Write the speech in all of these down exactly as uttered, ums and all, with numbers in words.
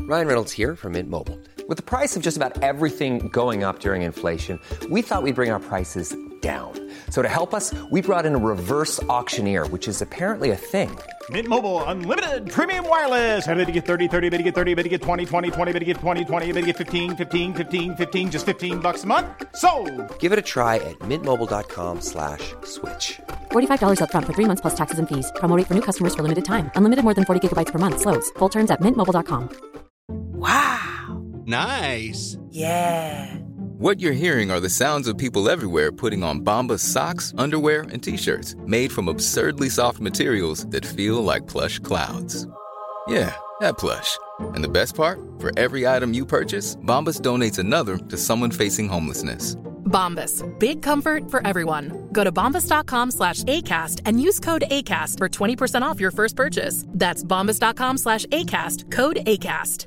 Ryan Reynolds here from Mint Mobile. With the price of just about everything going up during inflation, we thought we'd bring our prices down. So to help us, we brought in a reverse auctioneer, which is apparently a thing. Mint Mobile Unlimited Premium Wireless. How to get thirty, thirty, how to get thirty, how to get twenty, twenty, twenty, how to get twenty, twenty, how to get fifteen, fifteen, fifteen, fifteen, just fifteen bucks a month? Sold! Give it a try at mintmobile.com slash switch. forty-five dollars up front for three months plus taxes and fees. Promo rate for new customers for limited time. Unlimited more than forty gigabytes per month. Slows full terms at mint mobile dot com. Wow. Nice. Yeah. What you're hearing are the sounds of people everywhere putting on Bombas socks, underwear, and T-shirts made from absurdly soft materials that feel like plush clouds. Yeah, that plush. And the best part? For every item you purchase, Bombas donates another to someone facing homelessness. Bombas. Big comfort for everyone. Go to bombas.com slash ACAST and use code ACAST for twenty percent off your first purchase. That's bombas.com slash ACAST. Code ACAST.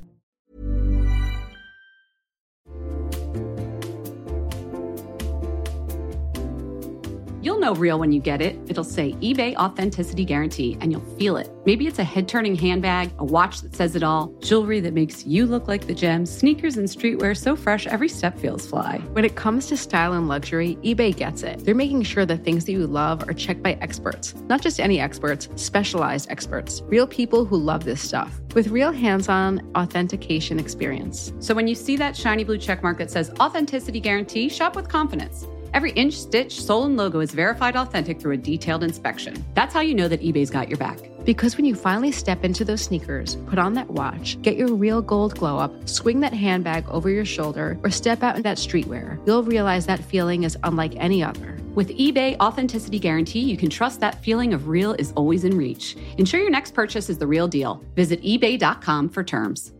You'll know real when you get it. It'll say eBay Authenticity Guarantee, and you'll feel it. Maybe it's a head-turning handbag, a watch that says it all, jewelry that makes you look like the gem, sneakers and streetwear so fresh every step feels fly. When it comes to style and luxury, eBay gets it. They're making sure the things that you love are checked by experts. Not just any experts, specialized experts. Real people who love this stuff. With real hands-on authentication experience. So when you see that shiny blue checkmark that says Authenticity Guarantee, shop with confidence. Every inch, stitch, sole, and logo is verified authentic through a detailed inspection. That's how you know that eBay's got your back. Because when you finally step into those sneakers, put on that watch, get your real gold glow up, swing that handbag over your shoulder, or step out in that streetwear, you'll realize that feeling is unlike any other. With eBay Authenticity Guarantee, you can trust that feeling of real is always in reach. Ensure your next purchase is the real deal. Visit ebay dot com for terms.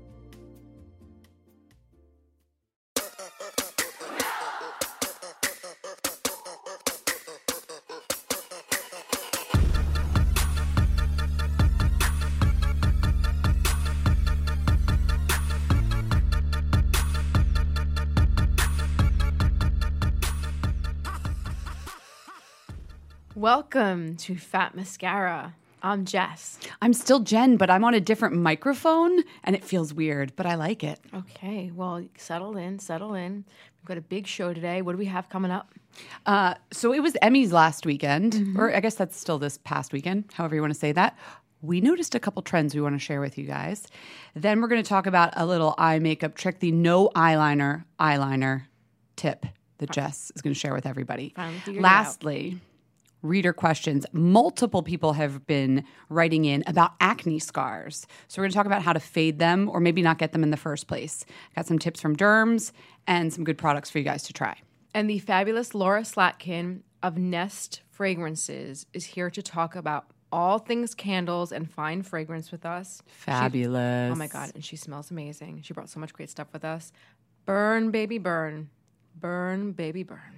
Welcome to Fat Mascara. I'm Jess. I'm still Jen, but I'm on a different microphone, and it feels weird, but I like it. Okay, well, settle in, settle in. We've got a big show today. What do we have coming up? Uh, so it was Emmys last weekend, mm-hmm. or I guess that's still this past weekend, however you want to say that. We noticed a couple trends we want to share with you guys. Then we're going to talk about a little eye makeup trick, the no eyeliner eyeliner tip that Jess is going to share with everybody. Lastly, reader questions. Multiple people have been writing in about acne scars. So we're going to talk about how to fade them or maybe not get them in the first place. Got some tips from derms and some good products for you guys to try. And the fabulous Laura Slatkin of Nest Fragrances is here to talk about all things candles and fine fragrance with us. Fabulous. She, oh my God, and she smells amazing. She brought so much great stuff with us. Burn, baby, burn. Burn, baby, burn.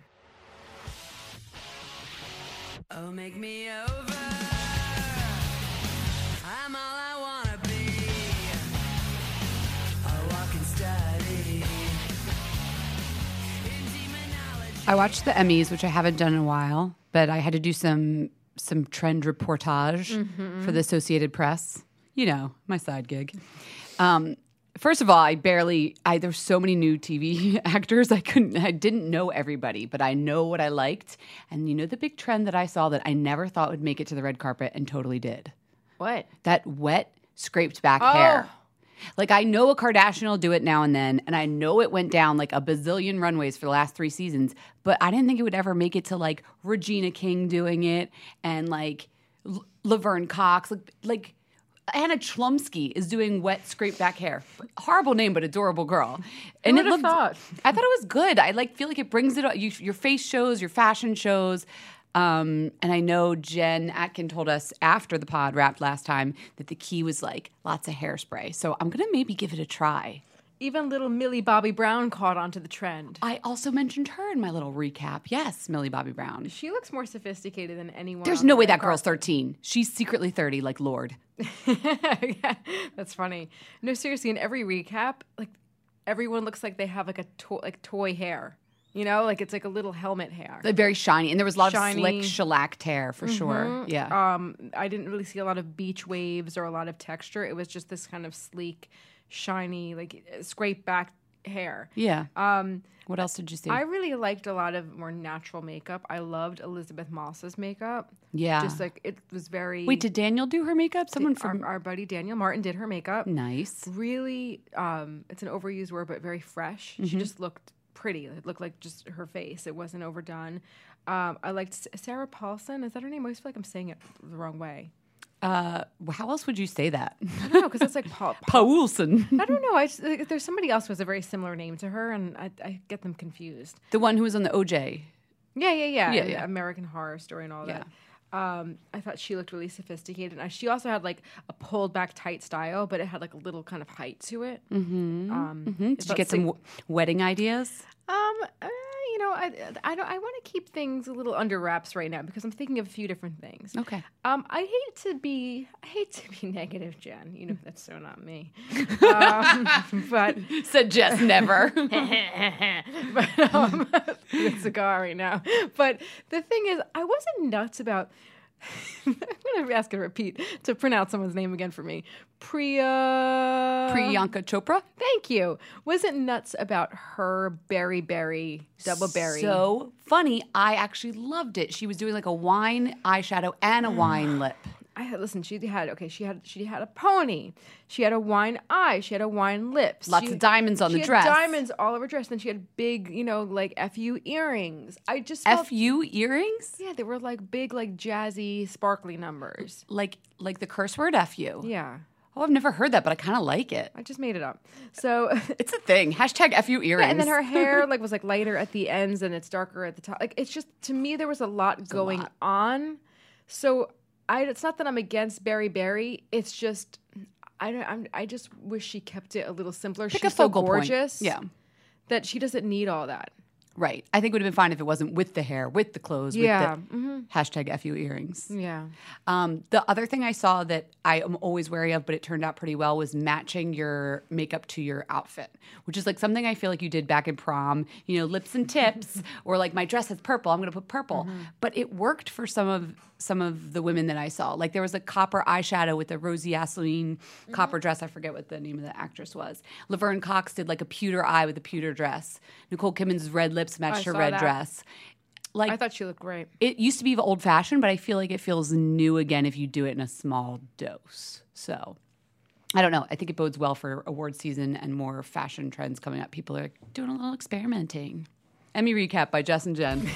Oh, make me over. I'm all I wanna be. A walking study. I watched the Emmys, which I haven't done in a while, but I had to do some some trend reportage mm-hmm. for the Associated Press. You know, my side gig. Um, First of all, I barely, I there's so many new T V actors, I couldn't, I didn't know everybody, but I know what I liked. And you know the big trend that I saw that I never thought would make it to the red carpet and totally did? What? That wet, scraped back oh. hair. Like, I know a Kardashian will do it now and then, and I know it went down like a bazillion runways for the last three seasons, but I didn't think it would ever make it to like Regina King doing it and like L- Laverne Cox, like, like Anna Chlumsky is doing wet, scraped back hair. Horrible name, but adorable girl. And Who would have thought? I thought it was good. I like feel like it brings it. You, your face shows, your fashion shows. Um, and I know Jen Atkin told us after the pod wrapped last time that the key was like lots of hairspray. So I'm gonna maybe give it a try. Even little Millie Bobby Brown caught onto the trend. I also mentioned her in my little recap. Yes, Millie Bobby Brown. She looks more sophisticated than anyone. There's no way that girl's thirteen. She's secretly thirty, like Lorde. Yeah, that's funny. No, seriously, in every recap, like everyone looks like they have like a to- like toy hair. You know, like it's like a little helmet hair. Like very shiny. And there was a lot shiny. of slick shellacked hair for mm-hmm. sure. Yeah. Um, I didn't really see a lot of beach waves or a lot of texture. It was just this kind of sleek, shiny, like scrape back hair. Yeah. Um, what else did you see? I really liked a lot of more natural makeup. I loved Elizabeth Moss's makeup. Yeah. Just like it was very. Wait, did Daniel do her makeup? Someone from our, our buddy Daniel Martin did her makeup. Nice. Really, um, it's an overused word, but very fresh. Mm-hmm. She just looked pretty. It looked like just her face. It wasn't overdone. Um, I liked S- Sarah Paulson. Is that her name? I always feel like I'm saying it the wrong way. Uh, how else would you say that? I don't know, because it's like Paul. Paulson. I don't know. I just, like, there's somebody else who has a very similar name to her, and I, I get them confused. The one who was on the O J. Yeah, yeah, yeah. Yeah, and yeah. American Horror Story and all Yeah. that. Um, I thought she looked really sophisticated. And she also had like a pulled back tight style, but it had like a little kind of height to it. Mm-hmm. Um, mm-hmm. Did you get some w- wedding ideas? Um, uh, you know, I I don't. I want to keep things a little under wraps right now because I'm thinking of a few different things. Okay. Um, I hate to be. I hate to be negative, Jen. You know that's so not me. um, but Said Jess never. but um, the cigar right now. But the thing is, I wasn't nuts about. I'm going to ask her to repeat to pronounce someone's name again for me. Priya. Priyanka Chopra. Thank you. Wasn't nuts about her berry berry double berry. So funny. I actually loved it. She was doing like a wine eyeshadow and a wine lip. I had listen. She had okay. She had she had a pony. She had a wine eye. She had a wine lips. Lots she, of diamonds on she the had dress. Diamonds all over her dress. Then she had big, you know, like F U earrings. I just felt, F U earrings? Yeah, they were like big, like jazzy, sparkly numbers. Like like the curse word F U. Yeah. Oh, I've never heard that, but I kind of like it. I just made it up. So It's a thing. Hashtag F U earrings. yeah, and then her hair like was like lighter at the ends and it's darker at the top. Like it's just to me there was a lot going lot. on. So I it's not that I'm against Berry Berry. It's just I don't I'm, I just wish she kept it a little simpler. Pick She's a focal so point. gorgeous. Yeah. That she doesn't need all that. Right. I think it would have been fine if it wasn't with the hair, with the clothes, Yeah. with the hashtag F U earrings. Yeah. Um, the other thing I saw that I am always wary of, but it turned out pretty well, was matching your makeup to your outfit, which is like something I feel like you did back in prom, you know, lips and tips, or like my dress has purple, I'm going to put purple. Mm-hmm. But it worked for some of some of the women that I saw. Like there was a copper eyeshadow with a Rosie Asseline Mm-hmm. copper dress. I forget what the name of the actress was. Laverne Cox did like a pewter eye with a pewter dress. Nicole Kidman's red lips matched I her saw red that. dress. Like I thought she looked great. it used to be old fashioned, but I feel like it feels new again if you do it in a small dose. So I don't know. I think it bodes well for award season and more fashion trends coming up. People are doing a little experimenting. Emmy recap by Jess and Jen.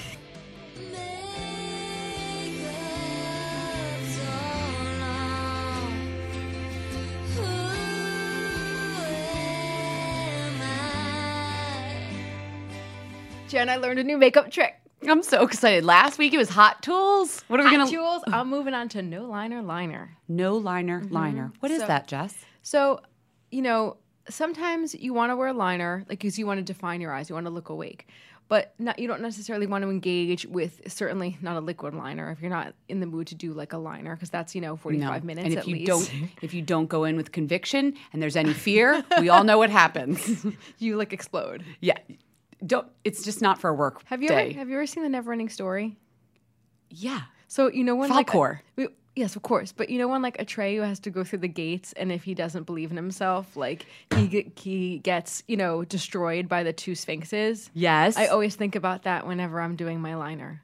Jen, I learned a new makeup trick. I'm so excited. Last week it was Hot Tools. What are we Hot gonna? Jewels. I'm moving on to no liner liner. No liner, liner. What is So- that, Jess? So, you know, sometimes you want to wear a liner, like because you want to define your eyes, you want to look awake, but not, you don't necessarily want to engage with certainly not a liquid liner if you're not in the mood to do like a liner, because that's you know forty-five minutes and if at you least. don't, if you don't go in with conviction and there's any fear, we all know what happens. you like explode. Yeah, don't. It's just not for a work Have you day. ever have you ever seen the Neverending Story? Yeah. So you know when Falkor. like we, yes, of course, but you know when like Atreyu has to go through the gates, and if he doesn't believe in himself, like he get, he gets you know destroyed by the two sphinxes. Yes. I always think about that whenever I'm doing my liner.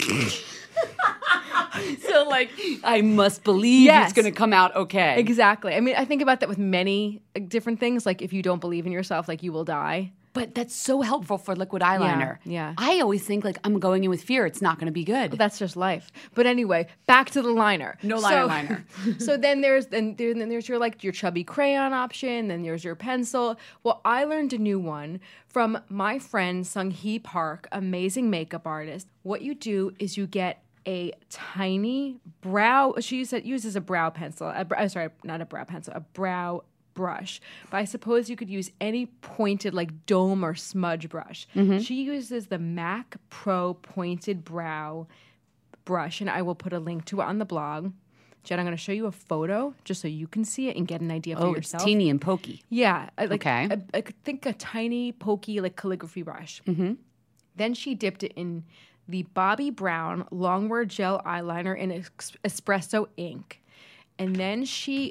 So like, I must believe Yes. it's going to come out okay. Exactly. I mean, I think about that with many like, different things. Like if you don't believe in yourself, like you will die. But that's so helpful for liquid eyeliner. yeah. I always think like I'm going in with fear. It's not going to be good. But that's just life. But anyway, back to the liner. No liner, liner. so then there's then, there, then there's your like your chubby crayon option. Then there's your pencil. Well, I learned a new one from my friend Sung Hee Park, amazing makeup artist. What you do is you get a tiny brow. She uses, uses a brow pencil. A, br- uh, sorry, not a brow pencil. A brow brush, but I suppose you could use any pointed like dome or smudge brush. She uses the MAC Pro pointed brow brush, and I will put a link to it on the blog. Jen, I'm going to show you a photo just so you can see it and get an idea for Oh, it's yourself. teeny and pokey. Yeah, I- like Okay. I, I could think a tiny pokey like calligraphy brush. Mm-hmm. Then she dipped it in the Bobbi Brown Longwear gel eyeliner in ex- espresso ink, and then she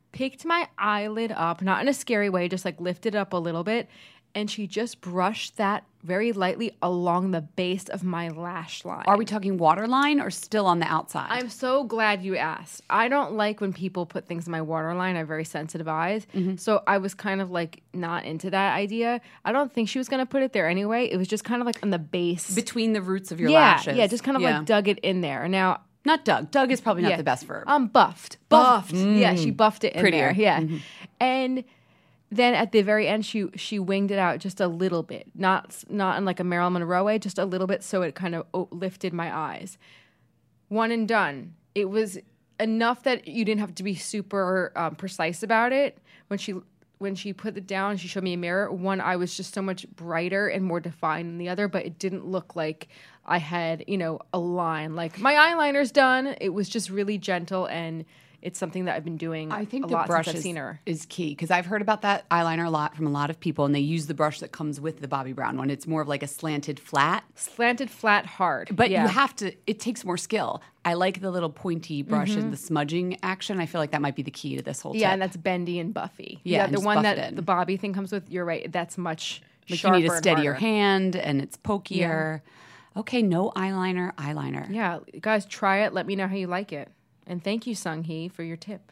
picked my eyelid up, not in a scary way, just like lifted up a little bit. And she just brushed that very lightly along the base of my lash line. Are we talking waterline or still on the outside? I'm so glad you asked. I don't like when people put things in my waterline. I have very sensitive eyes. Mm-hmm. So I was kind of like not into that idea. I don't think she was going to put it there anyway. It was just kind of like on the base. Between the roots of your yeah, lashes. Yeah, just kind of Yeah. like dug it in there. Now, Not dug. Dug is probably not yeah, the best verb. Um, buffed. Buffed. Yeah, she buffed it in Prettier. there. Yeah. And then at the very end, she she winged it out just a little bit, not not in like a Marilyn Monroe way, just a little bit, so it kind of o- lifted my eyes. One and done. It was enough that you didn't have to be super um, precise about it. When she when she put it down, she showed me a mirror. One eye was just so much brighter and more defined than the other, but it didn't look like I had, you know, a line. Like my eyeliner's done. It was just really gentle, and it's something that I've been doing I think a the lot brush since I've is, seen her. is key because I've heard about that eyeliner a lot from a lot of people, and they use the brush that comes with the Bobbi Brown one. It's more of like a slanted flat, Slanted, flat, hard. but yeah. you have to. It takes more skill. I like the little pointy brush and the smudging action. I feel like that might be the key to this whole. Yeah, tip. and that's bendy and buffy. Yeah, and the just one buff that it in. the Bobby thing comes with, you're right. That's much like you sharper need a and steadier harder. hand, and it's pokier. Okay, no eyeliner, eyeliner. Yeah, guys, try it. Let me know how you like it. And thank you, Sung Hee, for your tip.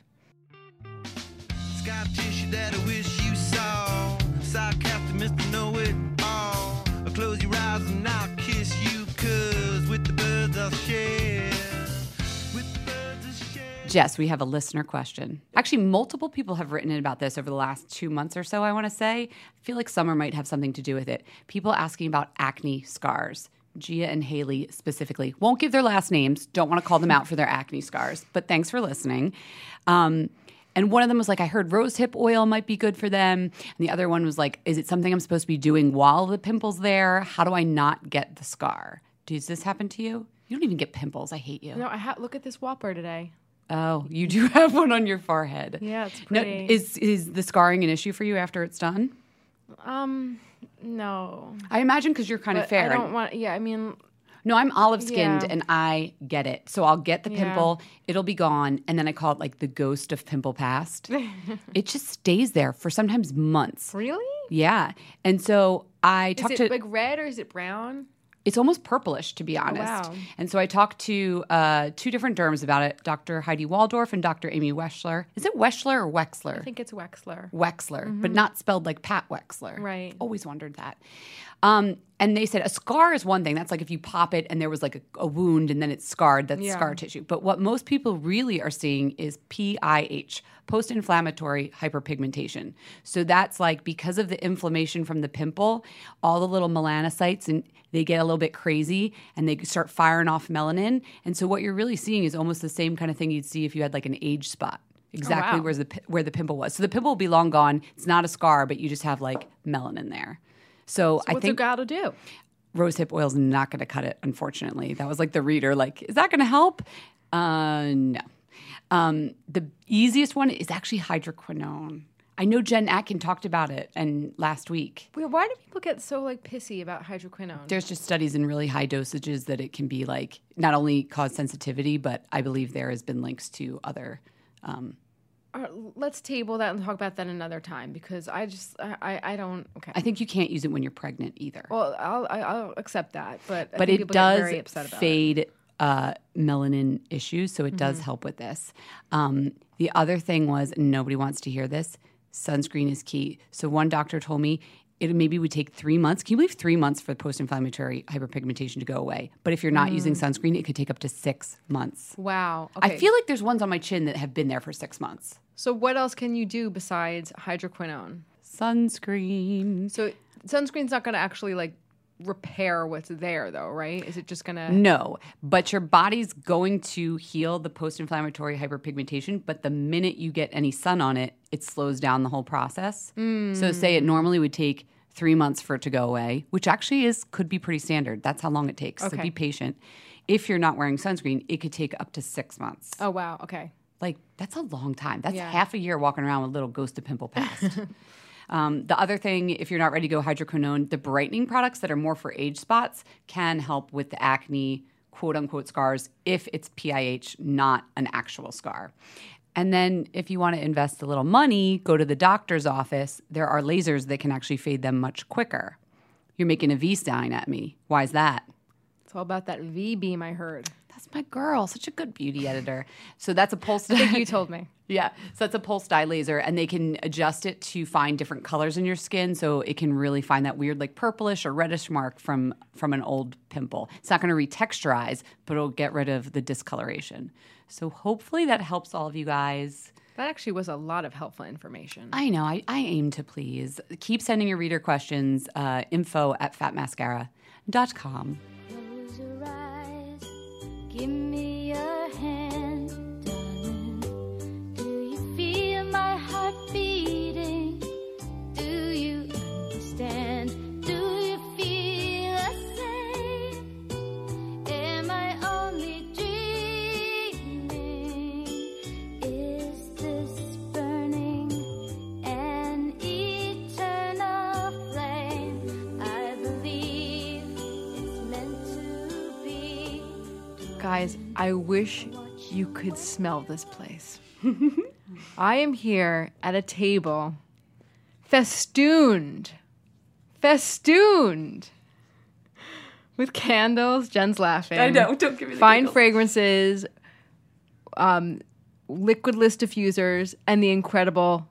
Scar tissue that I wish you saw. Sarcastic Mister Know-It-All. Close your eyes and I'll kiss you, 'cause with the birds I'll share. With the birds I'll share. Jess, we have a listener question. Actually, multiple people have written in about this over the last two months or so, I want to say. I feel like summer might have something to do with it. People asking about acne scars. Gia and Haley specifically. Won't give their last names. Don't want to call them out for their acne scars. But thanks for listening. Um, and one of them was like, I heard rosehip oil might be good for them. And the other one was like, is it something I'm supposed to be doing while the pimple's there? How do I not get the scar? Does this happen to you? You don't even get pimples. I hate you. No, I ha- look at this whopper today. Oh, you do have one on your forehead. Yeah, it's No, pretty. is is the scarring an issue for you after it's done? Um, no. I imagine because you're kind of But fair. I don't want. Yeah, I mean, No, I'm olive skinned Yeah. and I get it. So I'll get the Yeah. pimple, it'll be gone, and then I call it like the ghost of pimple past. It just stays there for sometimes months. really? Yeah. And so I Is talked it to like red or is it brown? it's almost purplish, to be honest. wow. And so I talked to uh, two different derms about it, Doctor Heidi Waldorf and Doctor Amy Wechsler. Is it Wechsler or Wexler? I think it's Wexler. Wexler, but not spelled like Pat Wexler. Right. Always wondered that. Um, and they said a scar is one thing. That's like if you pop it and there was like a, a wound and then it's scarred, that's Yeah. scar tissue. But what most people really are seeing is P I H, post-inflammatory hyperpigmentation. So that's like because of the inflammation from the pimple, all the little melanocytes and they get a little bit crazy and they start firing off melanin. And so what you're really seeing is almost the same kind of thing you'd see if you had like an age spot. Exactly wow. where's the pi- where the pimple was. So the pimple will be long gone. It's not a scar, but you just have like melanin there. So, So I what's think a gal to do? rosehip oil is not going to cut it. Unfortunately, that was like the reader. Like, is that going to help? Uh, no. Um, the easiest one is actually hydroquinone. I know Jen Atkin talked about it and last week. Wait, why do people get so like pissy about hydroquinone? There's just studies in really high dosages that it can be like not only cause sensitivity, but I believe there has been links to other. Um, Uh, let's table that and talk about that another time because I just I, I, I don't okay. I think you can't use it when you're pregnant either. well, I'll I, I'll accept that, but I but think it people get does very upset about it. fade uh, melanin issues, so it does Mm-hmm. help with this. Um, the other thing was, and nobody wants to hear this, sunscreen is key. So one doctor told me it maybe would take three months. Can you believe three months for post-inflammatory hyperpigmentation to go away? But if you're not using sunscreen, it could take up to six months. Wow. Mm. Okay. I feel like there's ones on my chin that have been there for six months. So what else can you do besides hydroquinone? Sunscreen. So sunscreen's not going to actually like repair what's there though, right? Is it just going to No, but your body's going to heal the post-inflammatory hyperpigmentation, but the minute you get any sun on it, it slows down the whole process. So say it normally would take three months for it to go away, which actually is could be pretty standard. That's how long it takes. So Okay. be patient. If you're not wearing sunscreen, it could take up to six months. Oh wow, okay. Like, that's a long time. That's Yeah. half a year walking around with a little ghost of pimple past. um, the other thing, if you're not ready to go hydroquinone, the brightening products that are more for age spots can help with the acne, quote unquote, scars if it's P I H, not an actual scar. And then if you want to invest a little money, go to the doctor's office. There are lasers that can actually fade them much quicker. You're making a V sign at me. Why is that? It's all about that V-beam, I heard. That's my girl. Such a good beauty editor. So that's a pulse. I think you told me. Yeah. So that's a pulse dye laser, and they can adjust it to find different colors in your skin, so it can really find that weird, like purplish or reddish mark from from an old pimple. It's not going to retexturize, but it'll get rid of the discoloration. So hopefully that helps all of you guys. That actually was a lot of helpful information. I know. I, I aim to please. Keep sending your reader questions. Uh, info at fat mascara dot com. Close your eyes. Give me your hand, darling. Do you feel my heart beating? Do you understand? Do you feel the same? Am I only dreaming? Is this burning an eternal flame? I believe it's meant to be. Guys, I wish you could smell this place. I am here at a table festooned, festooned with candles. Jen's laughing. I know, don't give me the Fine giggles. fragrances, um, liquidless diffusers, and the incredible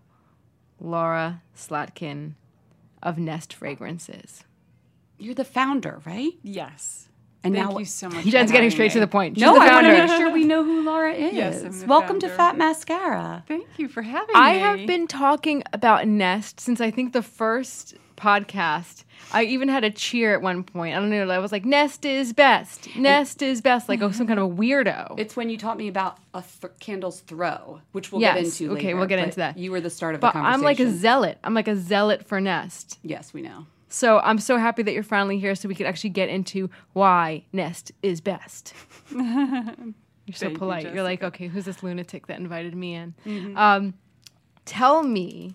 Laura Slatkin of Nest Fragrances. You're the founder, right? Yes. And Thank now you so much. Jen's for getting having straight to me. the point. She's No, the I want to founder. make sure we know who Laura is. Yes, I'm the Welcome to founder. Fat Mascara. Thank you for having I me. have been talking about Nest since I think the first podcast. I even had a cheer at one point. I don't know. I was like, Nest is best. Nest is best. Like oh, some kind of a weirdo. It's when you taught me about a th- candle's throw, which we'll Yes, get into okay, later. we'll get but into that. You were the start of but the I'm conversation. like a zealot. I'm like a zealot for Nest. Yes, we know. So I'm so happy that you're finally here so we could actually get into why Nest is best. You're so Thank you, polite. You're like, Jessica. okay, who's this lunatic that invited me in? Mm-hmm. Um, tell me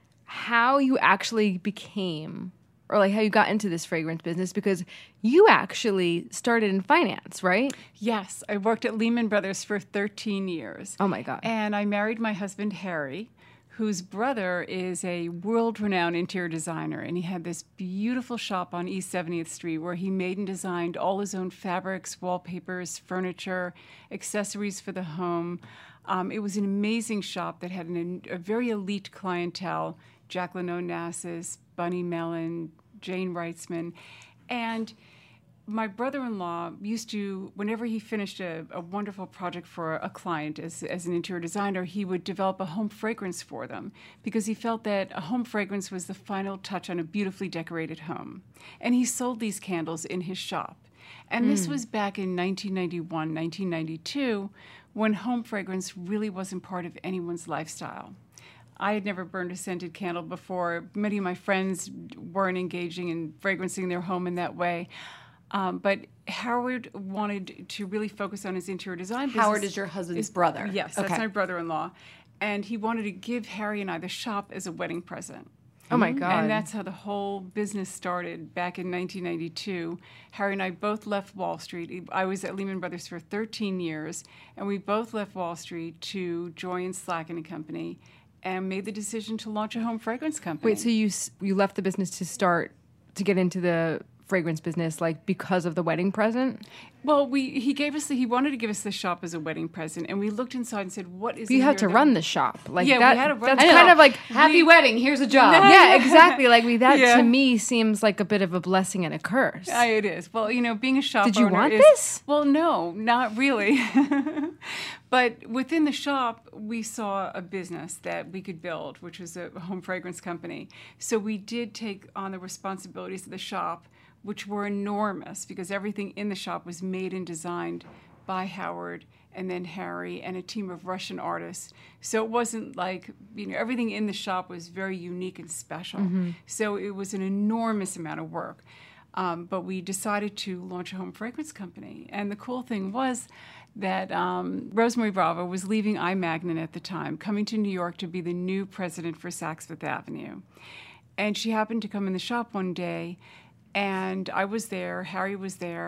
how you actually became, or like how you got into this fragrance business, because you actually started in finance, right? Yes, I worked at Lehman Brothers for thirteen years. Oh my God. And I married my husband, Harry, whose brother is a world-renowned interior designer. And he had this beautiful shop on East seventieth Street where he made and designed all his own fabrics, wallpapers, furniture, accessories for the home. Um, it was an amazing shop that had an, a very elite clientele, Jacqueline Onassis, Bunny Mellon, Jane Reitzman. And my brother-in-law used to, whenever he finished a, a wonderful project for a client as, as an interior designer, he would develop a home fragrance for them because he felt that a home fragrance was the final touch on a beautifully decorated home. And he sold these candles in his shop. And this was back in nineteen ninety-one, nineteen ninety-two, when home fragrance really wasn't part of anyone's lifestyle. I had never burned a scented candle before. Many of my friends weren't engaging in fragrancing their home in that way. Um, but Howard wanted to really focus on his interior design business. Howard is your husband's brother. Yes, that's Okay. my brother-in-law. And he wanted to give Harry and I the shop as a wedding present. Oh my God. And that's how the whole business started back in nineteen ninety-two. Harry and I both left Wall Street. I was at Lehman Brothers for thirteen years, and we both left Wall Street to join Slatkin and Company and made the decision to launch a home fragrance company. Wait, so you s- you left the business to start to get into the fragrance business, like because of the wedding present? Well, we he gave us the, he wanted to give us the shop as a wedding present, and we looked inside and said, "What is?" You in had here to that- run the shop, like Yeah, we that. had to run that's the kind shop. of like Happy wedding. Here's a job. yeah, exactly. Like we that Yeah. to me seems like a bit of a blessing and a curse. Uh, it is. Well, you know, being a shop Did you owner want is- this? Well, no, not really. But within the shop, we saw a business that we could build, which was a home fragrance company. So we did take on the responsibilities of the shop, which were enormous because everything in the shop was made and designed by Howard and then Harry and a team of Russian artists. So it wasn't like, you know, everything in the shop was very unique and special. Mm-hmm. So it was an enormous amount of work. Um, but we decided to launch a home fragrance company. And the cool thing was that um, Rosemary Bravo was leaving iMagnin at the time, coming to New York to be the new president for Saks Fifth Avenue. And she happened to come in the shop one day, and I was there, Harry was there,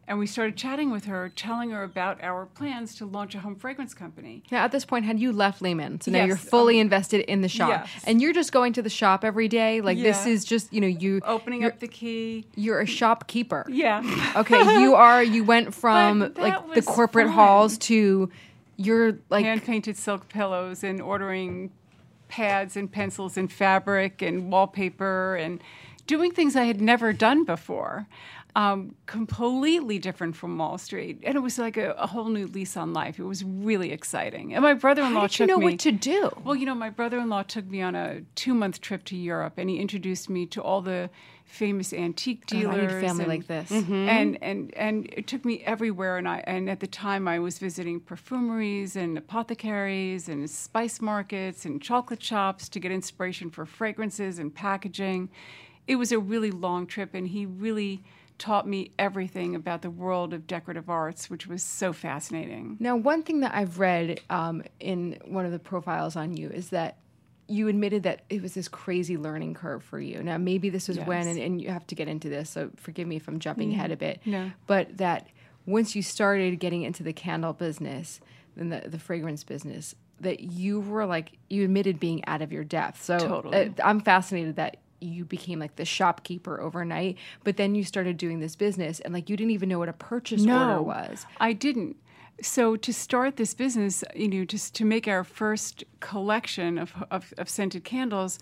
And we started chatting with her, telling her about our plans to launch a home fragrance company. Now, at this point, had you left Lehman? So now Yes, you're fully um, invested in the shop. yes. And you're just going to the shop every day? Like, this Yeah. is just, you know, you... Opening you're- up the key. You're a shopkeeper. Yeah. Okay, you are, you went from, But that like, the was corporate fun. halls to, you're, like... Hand-painted silk pillows and ordering pads and pencils and fabric and wallpaper and doing things I had never done before. Um, completely different from Wall Street. And it was like a, a whole new lease on life. It was really exciting. And my brother-in-law How did you took know me... what to do? Well, you know, my brother-in-law took me on a two-month trip to Europe, and he introduced me to all the famous antique Oh, I dealers. need a family and, like this. And, and, and it took me everywhere. And, I, and at the time, I was visiting perfumeries and apothecaries and spice markets and chocolate shops to get inspiration for fragrances and packaging. It was a really long trip, and he really taught me everything about the world of decorative arts, which was so fascinating. Now, one thing that I've read um, in one of the profiles on you is that you admitted that it was this crazy learning curve for you. Now, maybe this was Yes. when, and, and you have to get into this, so forgive me if I'm jumping Mm. ahead a bit, No. but that once you started getting into the candle business and the, the fragrance business, that you were like, you admitted being out of your depth. So Totally. uh, I'm fascinated that you became like the shopkeeper overnight, but then you started doing this business and like you didn't even know what a purchase order was. I didn't. So to start this business, you know, just to make our first collection of, of, of scented candles,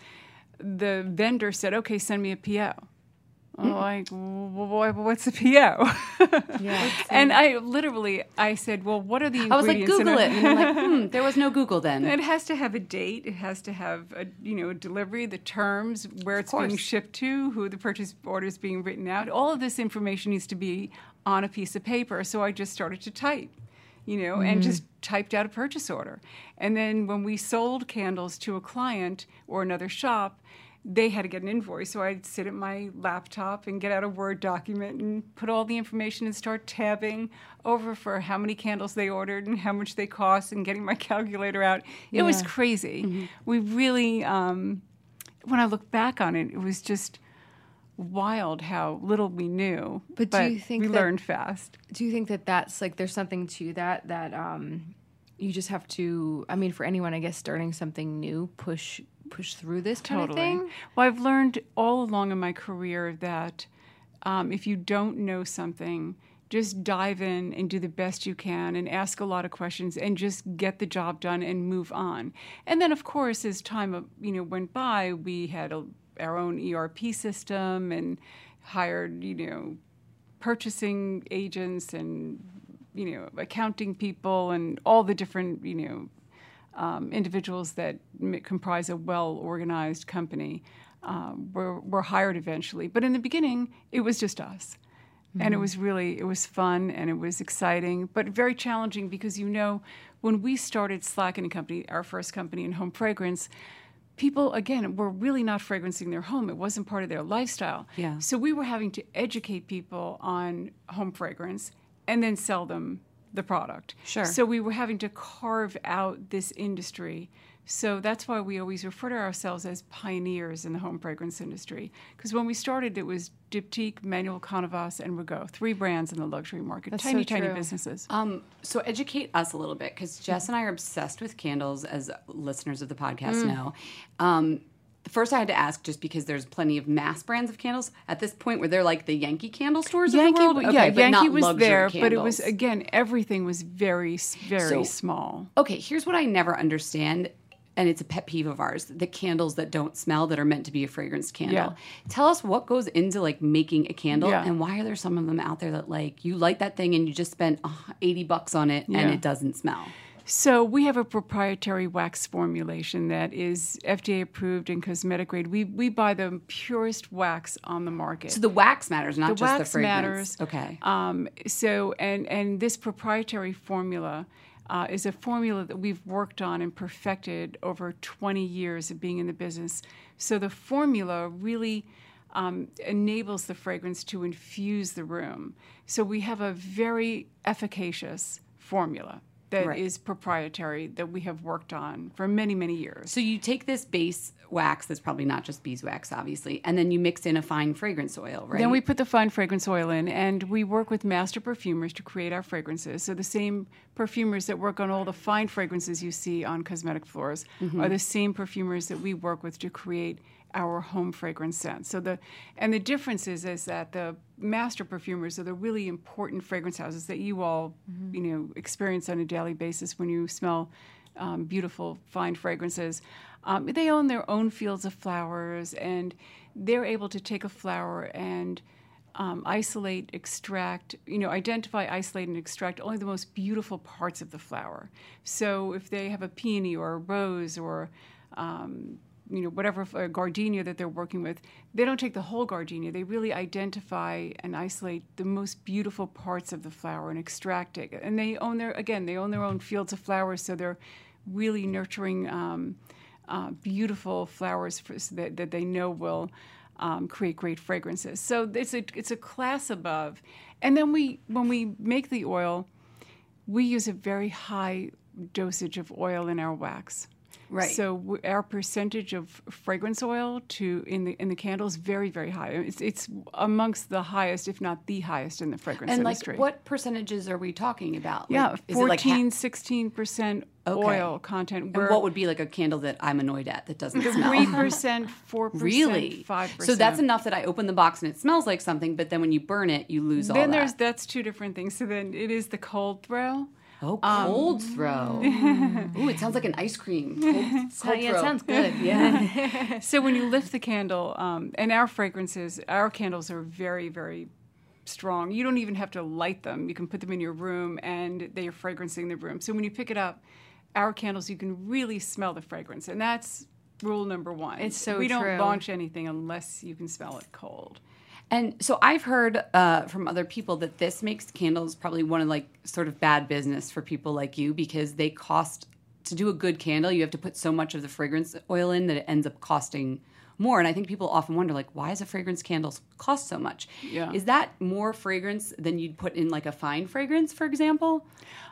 the vendor said, "Okay, send me a P O." I'm like, well, what's a P O? Yeah. And I literally, I said, well, what are the I was like, ingredients? in Google a-" it. And you're like, hmm, there was no Google then. It has to have a date. It has to have a, you know, a delivery, the terms, where it's being course. shipped to, who the purchase order is being written out. All of this information needs to be on a piece of paper. So I just started to type, you know, and just typed out a purchase order. And then when we sold candles to a client or another shop, they had to get an invoice. So I'd sit at my laptop and get out a Word document and put all the information and start tabbing over for how many candles they ordered and how much they cost and getting my calculator out. It was Yeah. crazy. We really, um, when I look back on it, it was just wild how little we knew. But do you think we that- learned fast? Do you think that that's like there's something to that that um, you just have to? I mean, for anyone, I guess starting something new, push push through this kind Totally. of thing. Well, I've learned all along in my career that um, if you don't know something, just dive in and do the best you can and ask a lot of questions and just get the job done and move on. And then, of course, as time uh, you know went by, we had a, our own E R P system and hired you know purchasing agents and you know accounting people and all the different you know. Um, individuals that m- comprise a well-organized company um, were, were hired eventually. But in the beginning, it was just us. And it was really, it was fun and it was exciting, but very challenging because, you know, when we started Slack and Company, our first company in home fragrance, people, again, were really not fragrancing their home. It wasn't part of their lifestyle. Yeah. So we were having to educate people on home fragrance and then sell them the product. Sure. So we were having to carve out this industry. So that's why we always refer to ourselves as pioneers in the home fragrance industry. Because when we started, it was Diptyque, Manuel Canavas, and Rigaud, three brands in the luxury market, That's tiny, so tiny true. businesses. Um, so educate us a little bit, because Jess and I are obsessed with candles, as listeners of the podcast know. Um, first, I had to ask, just because there's plenty of mass brands of candles at this point, where they're like the Yankee candle stores Yankee, of the world. w- Okay, yeah, but Yankee not was luxury there, but it was candles. again everything was very, s- very So- small. Okay, here's what I never understand, and it's a pet peeve of ours: the candles that don't smell that are meant to be a fragrance candle. Yeah. Tell us what goes into like making a candle, Yeah. and why are there some of them out there that like you light that thing and you just spent uh, eighty bucks on it and Yeah. it doesn't smell. So we have a proprietary wax formulation that is F D A approved and cosmetic grade. We we buy the purest wax on the market. So the wax matters, not the just wax the fragrance. matters. Okay. Um, so and and this proprietary formula uh, is a formula that we've worked on and perfected over twenty years of being in the business. So the formula really um, enables the fragrance to infuse the room. So we have a very efficacious formula. that is Right. proprietary that we have worked on for many, many years. So you take this base wax that's probably not just beeswax, obviously, and then you mix in a fine fragrance oil, right? Then we put the fine fragrance oil in, and we work with master perfumers to create our fragrances. So the same perfumers that work on all the fine fragrances you see on cosmetic floors Mhm. are the same perfumers that we work with to create our home fragrance scents. So the and the difference is is that the master perfumers are the really important fragrance houses that you all Mhm. you know experience on a daily basis when you smell um, beautiful fine fragrances. Um, they own their own fields of flowers, and they're able to take a flower and um, isolate, extract, you know, identify, isolate, and extract only the most beautiful parts of the flower. So if they have a peony or a rose or um, you know, whatever uh, gardenia that they're working with, they don't take the whole gardenia. They really identify and isolate the most beautiful parts of the flower and extract it. And they own their, again, they own their own fields of flowers, so they're really nurturing um, uh, beautiful flowers for, so that, that they know will um, create great fragrances. So it's a, it's a class above. And then we, when we make the oil, we use a very high dosage of oil in our wax. Right. So w- our percentage of fragrance oil to in the in the candle is very, very high. It's it's amongst the highest, if not the highest, in the fragrance and industry. like, what percentages are we talking about? Yeah, Like, is it like ha- fourteen, sixteen percent Okay. oil content. And where what would be like a candle that I'm annoyed at that doesn't smell? three percent, four percent, Really? five percent. So that's enough that I open the box and it smells like something, but then when you burn it, you lose all Then that. there's that's two different things. So then it is the cold throw. Oh, Um, cold throw. Ooh, it sounds like an ice cream. Cold, So- cold yeah, it throw. sounds good. Yeah. So when you lift the candle, um, and our fragrances, our candles are very, very strong. You don't even have to light them. You can put them in your room, and they are fragrancing the room. So when you pick it up, our candles, you can really smell the fragrance, and that's rule number one. It's so we don't true. launch anything unless you can smell it cold. And so I've heard uh, from other people that this makes candles probably one of like sort of bad business for people like you because they cost, to do a good candle, you have to put so much of the fragrance oil in that it ends up costing more. And I think people often wonder like, why does a fragrance candle cost so much? Yeah. Is that more fragrance than you'd put in like a fine fragrance, for example?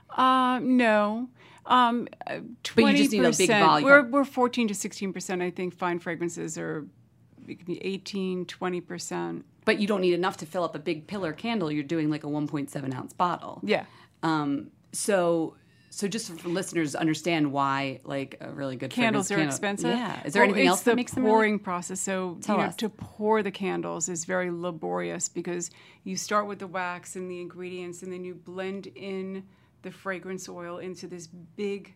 Uh, no. Um, uh, But you just need a big 20%. volume. We're, we're fourteen to sixteen percent. I think fine fragrances are it can be eighteen, twenty percent. But you don't need enough to fill up a big pillar candle. You're doing like a one point seven ounce bottle. Yeah. Um, so, so just for listeners to understand why, like a really good Candles fragrance are candle- expensive. Yeah. Is there Well, anything it's else that the makes them pouring really? process? So Tell you know, us. to pour the candles is very laborious because you start with the wax and the ingredients, and then you blend in the fragrance oil into this big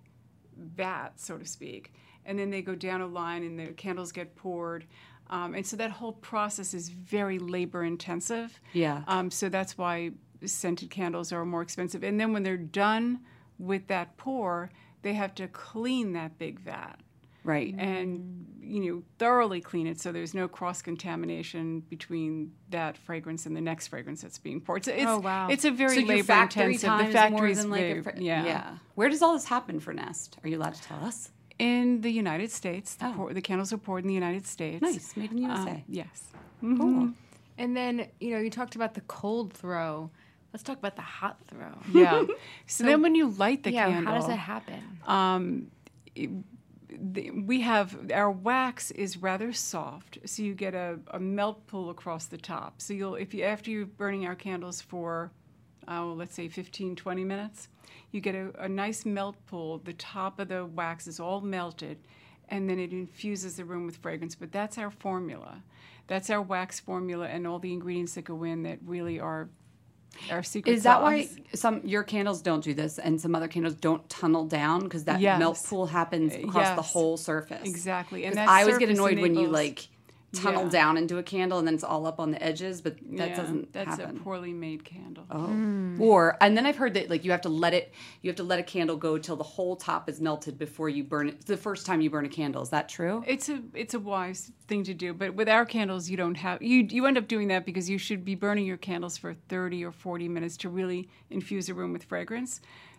vat, so to speak, and then they go down a line, and the candles get poured. Um, and so that whole process is very labor intensive. Yeah. Um, so that's why scented candles are more expensive. And then when they're done with that pour, they have to clean that big vat. Right. And, you know, thoroughly clean it so there's no cross-contamination between that fragrance and the next fragrance that's being poured. So it's, Oh, wow. it's a very so your factory labor-intensive. time The is more factory's than like a very- fr- yeah. yeah. Where does all this happen for Nest? Are you allowed to tell us? In the United States, the, Oh. pour, the candles are poured in the United States. Nice. Made in the U S A. Um, yes. Cool. And then, you know, you talked about the cold throw. Let's talk about the hot throw. Yeah. So, then when you light the yeah, candle, how does that happen? Um, it- the, we have our wax is rather soft, so you get a, a melt pool across the top. So you'll if you after you're burning our candles for, oh, let's say fifteen, twenty minutes, you get a, a nice melt pool. The top of the wax is all melted, and then it infuses the room with fragrance. But that's our formula. That's our wax formula and all the ingredients that go in that really are our secret Is that sauce. why some your candles don't do this and some other candles don't tunnel down because that Yes. melt pool happens across the Yes. whole surface? Exactly. And 'Cause that I always get surface annoyed when you enables- like tunnel Yeah. down into a candle and then it's all up on the edges, but that Yeah, doesn't that's happen. a poorly made candle. Oh. Or and then I've heard that like you have to let it you have to let a candle go till the whole top is melted before you burn it. It's the first time you burn a candle. Is that true? It's a it's a wise thing to do, but with our candles, you don't have you you end up doing that because you should be burning your candles for thirty or forty minutes to really infuse a room with fragrance.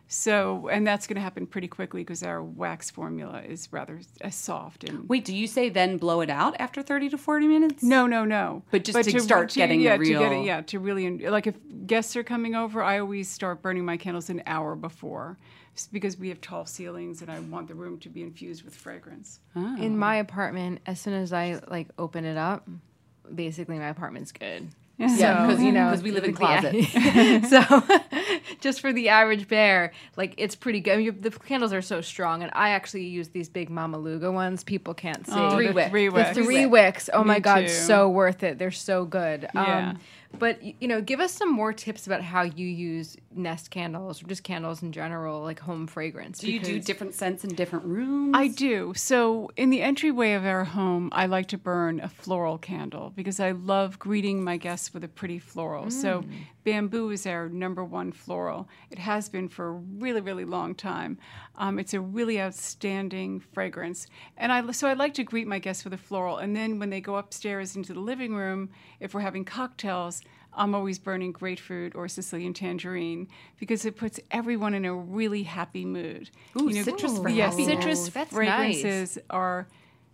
So, and that's going to happen pretty quickly because our wax formula is rather uh, soft. And Wait, do you say then blow it out after thirty to forty minutes? No, no, no. But just to start getting yeah, the real... To get it, yeah, to really, like if guests are coming over, I always start burning my candles an hour before just because we have tall ceilings and I want the room to be infused with fragrance. Oh. In my apartment, as soon as I like open it up, basically my apartment's good. Yeah, because So, you know, because we live in yeah. closets. So, just for the average bear, like it's pretty good. I mean, the candles are so strong, and I actually use these big Mama Luga ones. People can't see. Oh, Three the wicks. three The wicks. three wicks. Oh Me my God, too. so worth it. They're so good. Yeah. Um, but y- you know, give us some more tips about how you use Nest candles or just candles in general, like home fragrance. Do you do because- different scents in different rooms? I do. So in the entryway of our home, I like to burn a floral candle because I love greeting my guests with a pretty floral. So bamboo is our number one floral. It has been for a really, really long time. Um, it's a really outstanding fragrance. And I so I like to greet my guests with a floral. And then when they go upstairs into the living room, if we're having cocktails, I'm always burning grapefruit or Sicilian tangerine because it puts everyone in a really happy mood. Ooh, citrus for yeah, happiness. citrus That's fragrances are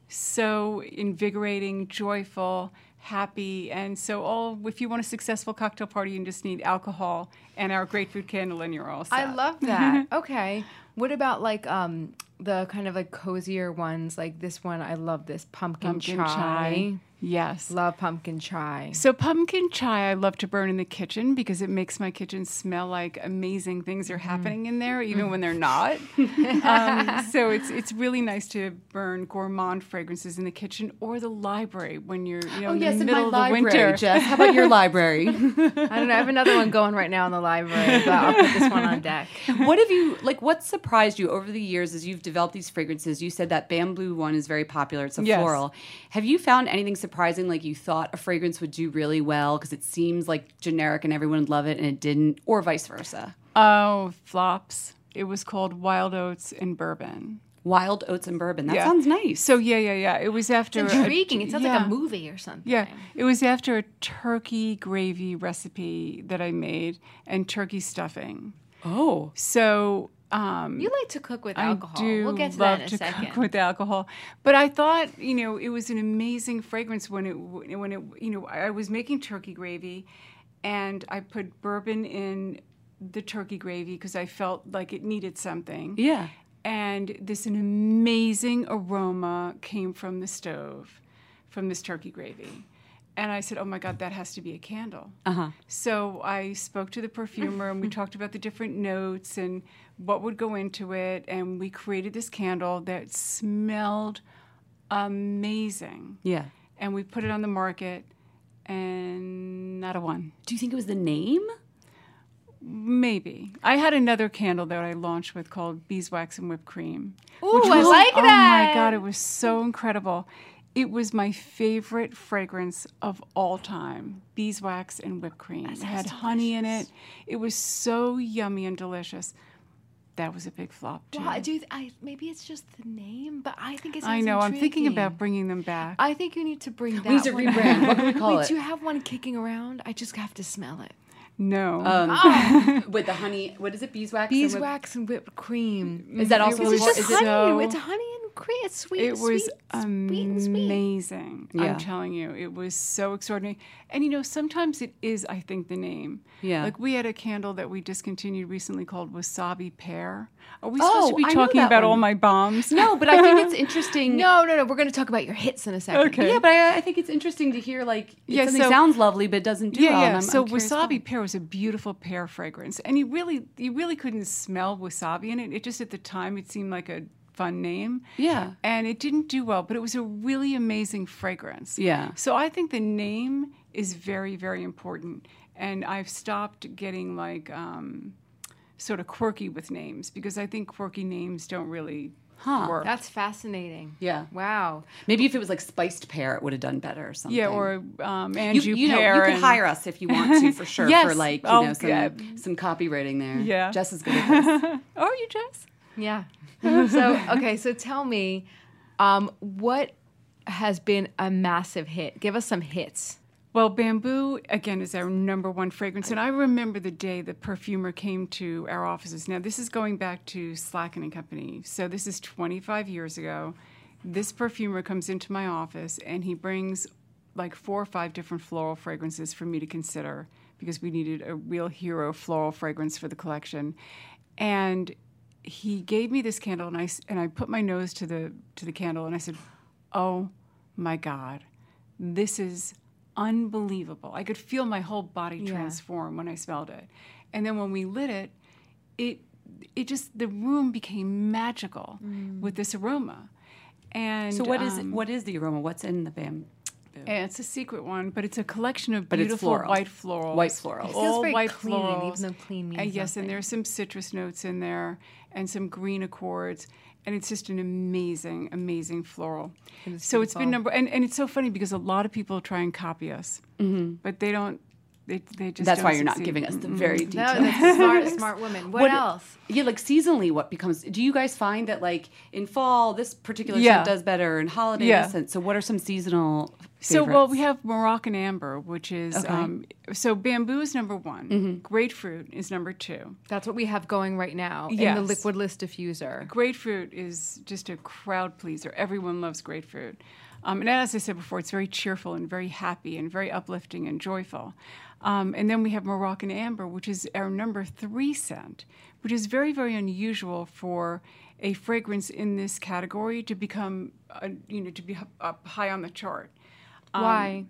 so invigorating, joyful, happy, and so all. If you want a successful cocktail party, you just need alcohol and our grapefruit candle, and you're all set. I love that. Okay. What about like um the kind of like cozier ones? Like this one, I love this pumpkin, Pumpkin chai. chai. Yes. Love pumpkin chai. So pumpkin chai I love to burn in the kitchen because it makes my kitchen smell like amazing things are happening in there, even when they're not. um, so it's it's really nice to burn gourmand fragrances in the kitchen or the library when you're you know Oh in yes, the in middle my of the library, winter. Jess. How about your library? I don't know. I have another one going right now in the library, but I'll put this one on deck. What have you like? What surprised you over the years as you've developed these fragrances? You said that bamboo one is very popular. It's a Yes. floral. Have you found anything surprising? Like you thought a fragrance would do really well because it seems like generic and everyone would love it, and it didn't, or vice versa. Oh, flops. It was called Wild Oats and Bourbon. Wild oats and bourbon. That Yeah. sounds nice. So yeah, yeah, yeah. It was after It's a- intriguing. It sounds like yeah. a movie or something. Yeah, it was after a turkey gravy recipe that I made and turkey stuffing. Oh, So um, You like to cook with I alcohol. do We'll get to love that in a to second. cook with alcohol, but I thought you know it was an amazing fragrance when it when it you know I was making turkey gravy, and I put bourbon in the turkey gravy because I felt like it needed something. yeah. And this an amazing aroma came from the stove, from this turkey gravy. And I said, oh my God, that has to be a candle. Uh-huh. So I spoke to the perfumer and we talked about the different notes and what would go into it. And we created this candle that smelled amazing. Yeah. And we put it on the market and not a one. Do you think it was the name? Maybe. I had another candle that I launched with called Beeswax and Whipped Cream. Ooh, which I was- like oh that. my God, it was so incredible. It was my favorite fragrance of all time. Beeswax and whipped cream. It had honey in it. It was so yummy and delicious. That was a big flop too. Well, I do. I maybe it's just the name, but I think it's. I know. I'm thinking about bringing them back. I think you need to bring that. We need to one rebrand. back. What can we call Wait, it? do you have one kicking around? I just have to smell it. no. Um, with the honey, what is it? Beeswax. and whipped- Beeswax and whipped cream. Is that also? Because it's what- just is honey. it? so- It's honey and cream. It's sweet. It was sweet, sweet and sweet. amazing. Yeah. I'm telling you, it was so extraordinary. And you know, sometimes it is, I think, the name. Yeah. Like we had a candle that we discontinued recently called Wasabi Pear. Are we Oh, supposed to be I know talking that about all one. my bombs? No, but I think it's interesting. No, no, no. We're going to talk about your hits in a second. Okay. Yeah, but I, I think it's interesting to hear like Yeah, something so- sounds lovely but doesn't do Yeah, well. yeah. and I'm- so I'm curious wasabi why. pear was a beautiful pear fragrance, and you really, you really couldn't smell wasabi in it. It just at the time it seemed like a fun name. Yeah. And it didn't do well, but it was a really amazing fragrance. Yeah. So I think the name is very, very important, and I've stopped getting like um, sort of quirky with names because I think quirky names don't really Huh. work. That's fascinating. Yeah. Wow. Maybe if it was like spiced pear, it would have done better or something. yeah, or um, you, Anjou you know, pear. you could and- hire us if you want to, for sure, Yes. for like you Oh, know some yeah. some copywriting there. Yeah. Jess is good at this. Oh, you Jess? Yeah. so okay, so tell me, um, what has been a massive hit? Give us some hits. Well, bamboo, again, is our number one fragrance. And I remember the day the perfumer came to our offices. Now, this is going back to Slacken and Company. So this is twenty-five years ago. This perfumer comes into my office, and he brings like four or five different floral fragrances for me to consider because we needed a real hero floral fragrance for the collection. And he gave me this candle, and I, s- and I put my nose to the to the candle, and I said, oh, my God, this is unbelievable. I could feel my whole body Yeah. transform when I smelled it. And then when we lit it, it it just, the room became magical with this aroma. And So what is um, what is the aroma? What's in the bamboo? and it's a secret one, but it's a collection of But it's beautiful floral. white florals. White florals. It feels All very white clean, florals. even though clean means Uh, yes, nothing. and there's some citrus notes in there and some green accords. And it's just an amazing, amazing floral. It's So it's been beautiful. number, and, and it's so funny because a lot of people try and copy us, but they don't. They, they just That's don't why you're not succeed. giving us the very No, detailed. that's a smart, smart woman. What, else? Yeah, like seasonally, what becomes? Do you guys find that like in fall, this particular Yeah. scent does better, in holiday, Yeah. this scent? So what are some seasonal? So, favorites? well, we have Moroccan amber, which is Okay. Mm-hmm. um, so bamboo is number one. Grapefruit is number two. That's what we have going right now in Yes. the liquidless diffuser. Grapefruit is just a crowd pleaser. Everyone loves grapefruit. Um, and as I said before, it's very cheerful and very happy and very uplifting and joyful. Um, and then we have Moroccan amber, which is our number three scent, which is very, very unusual for a fragrance in this category to become, uh, you know, to be up- up high on the chart. Um, Why?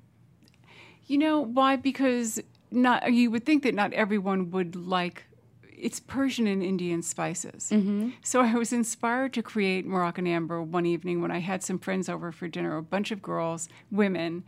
You know why? Because not you would think that not everyone would like. It's Persian and Indian spices. So I was inspired to create Moroccan amber one evening when I had some friends over for dinner, a bunch of girls, women,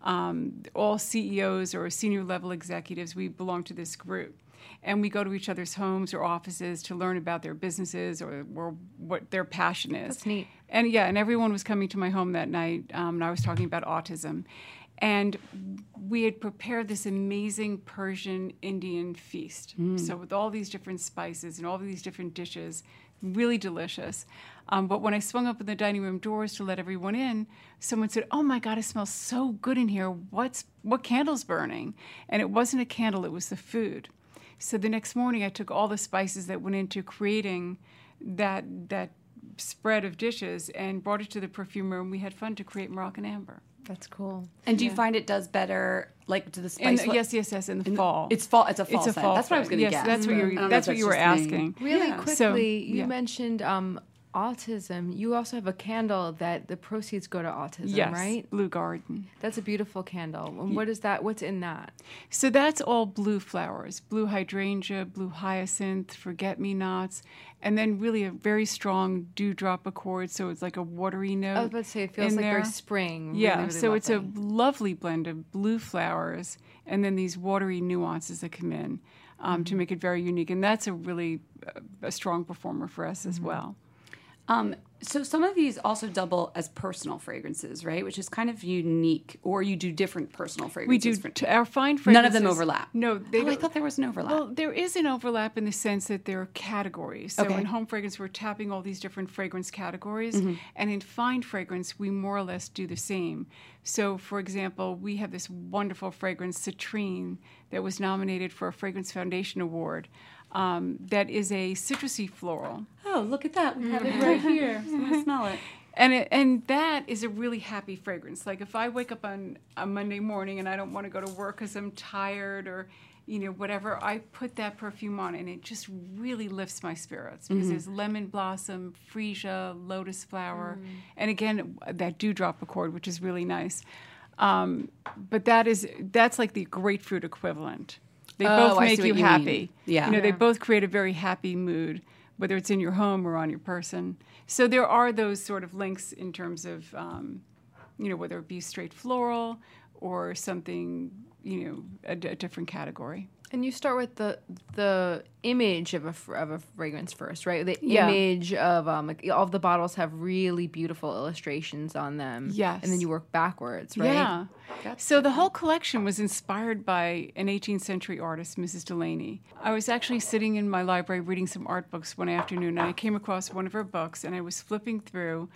um, all C E Os or senior level executives. We belong to this group. And we go to each other's homes or offices to learn about their businesses or, or what their passion is. That's neat. And yeah, and everyone was coming to my home that night, um, and I was talking about autism. And we had prepared this amazing Persian Indian feast. So with all these different spices and all these different dishes, really delicious. Um, but when I swung open the dining room doors to let everyone in, someone said, "Oh my God, it smells so good in here. What's what candle's burning?" And it wasn't a candle; it was the food. So the next morning, I took all the spices that went into creating that that spread of dishes and brought it to the perfumer, and we had fun to create Moroccan amber. That's cool. And do you find it does better, like to the In spice? the, yes, yes, yes. In the in the- fall, it's fall. It's a fall. It's a scent. fall. That's what I was going to yes, guess. that's what but I you. don't know That's if what you were just me. asking. Really Yeah. quickly, So, you yeah. mentioned um, autism. You also have a candle that the proceeds go to autism, Yes, right? Blue Garden. That's a beautiful candle. And what is that? What's in that? So that's all blue flowers: blue hydrangea, blue hyacinth, forget-me-nots, and then really a very strong dewdrop accord. So it's like a watery note. I was about to say it feels in like very there. spring. Really, Yeah, really so it's a lovely. lovely blend of blue flowers and then these watery nuances that come in um, Mm-hmm. to make it very unique. And that's a really uh, a strong performer for us Mm-hmm. as well. Um, so some of these also double as personal fragrances, right? Which is kind of unique. Or you do different personal We fragrances. do for- t- our fine None fragrances. of them overlap. No, they Oh, I don't. thought there was an overlap. Well, there is an overlap in the sense that there are categories. So Okay. in home fragrance, we're tapping all these different fragrance categories. Mm-hmm. And in fine fragrance, we more or less do the same. So, for example, we have this wonderful fragrance, Citrine, that was nominated for a Fragrance Foundation Award. Um, that is a citrusy floral. oh, look at that. We have it right here. So I'm going to smell it. And it, and that is a really happy fragrance. Like if I wake up on a Monday morning and I don't want to go to work because I'm tired or, you know, whatever, I put that perfume on and it just really lifts my spirits because there's lemon blossom, freesia, lotus flower, and again that dewdrop accord, which is really nice. Um, but that is that's like the grapefruit equivalent. They Oh, both I make see what you you mean. happy. Yeah. You know, they Yeah. both create a very happy mood, whether it's in your home or on your person. So there are those sort of links in terms of, um, you know, whether it be straight floral or something, you know, a, a different category. And you start with the the image of a fr- of a fragrance first, right? The Yeah. image of um, like all of the bottles have really beautiful illustrations on them. Yes. and then you work backwards, right? Yeah. So the whole collection was inspired by an eighteenth century artist, Missus Delaney. I was actually sitting in my library reading some art books one afternoon, and I came across one of her books, and I was flipping through,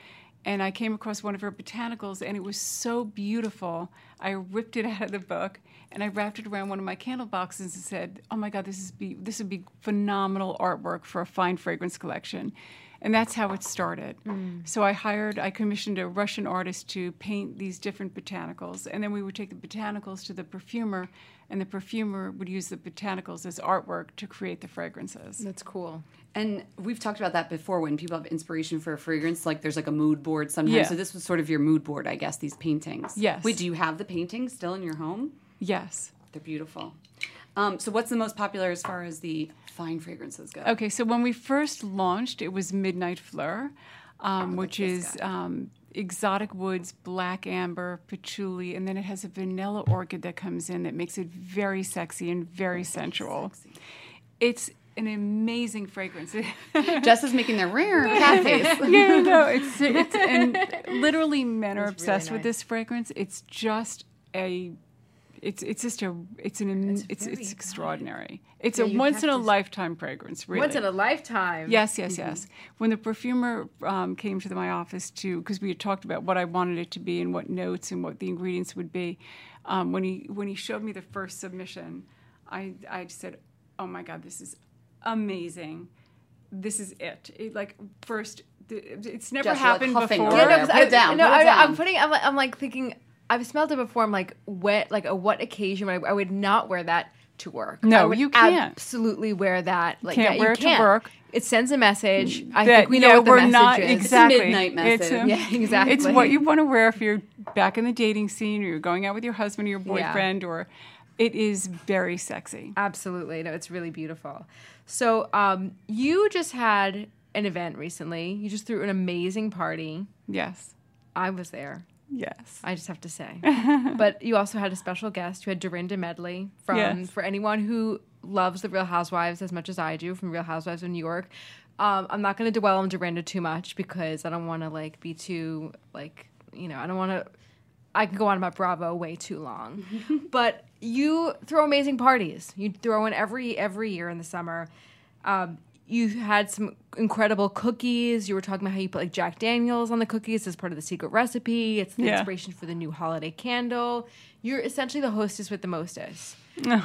and I came across one of her botanicals, and it was so beautiful. I ripped it out of the book, and I wrapped it around one of my candle boxes and said, "Oh my God, this is be this would be phenomenal artwork for a fine fragrance collection." And that's how it started. Mm. So I hired, I commissioned a Russian artist to paint these different botanicals, and then we would take the botanicals to the perfumer, and the perfumer would use the botanicals as artwork to create the fragrances. That's cool. And we've talked about that before when people have inspiration for a fragrance, like there's like a mood board sometimes. Yeah. So this was sort of your mood board, I guess, these paintings. Yes. Wait, do you have the paintings still in your home? Yes. They're beautiful. Um, so what's the most popular as far as the fine fragrances go? Okay, so when we first launched, it was Midnight Fleur, um, which is um, exotic woods, black amber, patchouli, and then it has a vanilla orchid that comes in that makes it very sexy and very sensual. Sexy. It's an amazing fragrance. Jess is making the rare cat face. Yeah, no, it's it's and literally men are It's obsessed really with nice. this fragrance. It's just a, it's it's just a, it's an It's it's it's, very extraordinary. It's Yeah, a you once have in a to- lifetime fragrance. Really, Once in a lifetime. Yes, yes, yes. When the perfumer um, came to the, my office to, because we had talked about what I wanted it to be and what notes and what the ingredients would be, um, when he when he showed me the first submission, I I said, "Oh my God, this is amazing! This is it." It like first, th- it's never Jess, you're, like, happened huffing before. over Yeah, no, there. 'cause Put it I- down, No, put it I, down. I'm putting. I'm like, I'm like thinking. I've smelled it before. I'm like, what? Like, a what occasion? Would I, I would not wear that to work. No, I would you can't. Absolutely wear that. Like, Can't yeah, wear you it to can't. work. It sends a message. I That, think we know yeah, what the we're message not is. exactly. midnight It's, message. um, Yeah, exactly. It's what you want to wear if you're back in the dating scene or you're going out with your husband or your Yeah. boyfriend, or it is very sexy. Absolutely. No, it's really beautiful. So, um, you just had an event recently. You just threw an amazing party. Yes. I was there. Yes. I just have to say. But you also had a special guest. You had Dorinda Medley from, Yes. for anyone who loves the Real Housewives as much as I do, from Real Housewives of New York. Um, I'm not going to dwell on Dorinda too much because I don't want to like be too like, you know, I don't want to, I can go on about Bravo way too long. But you throw amazing parties. You throw one every, every year in the summer. Um, you had some incredible cookies. You were talking about how you put like Jack Daniels on the cookies as part of the secret recipe. It's the Yeah. inspiration for the new holiday candle. You're essentially the hostess with the mostess. No.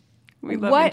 We love What? it.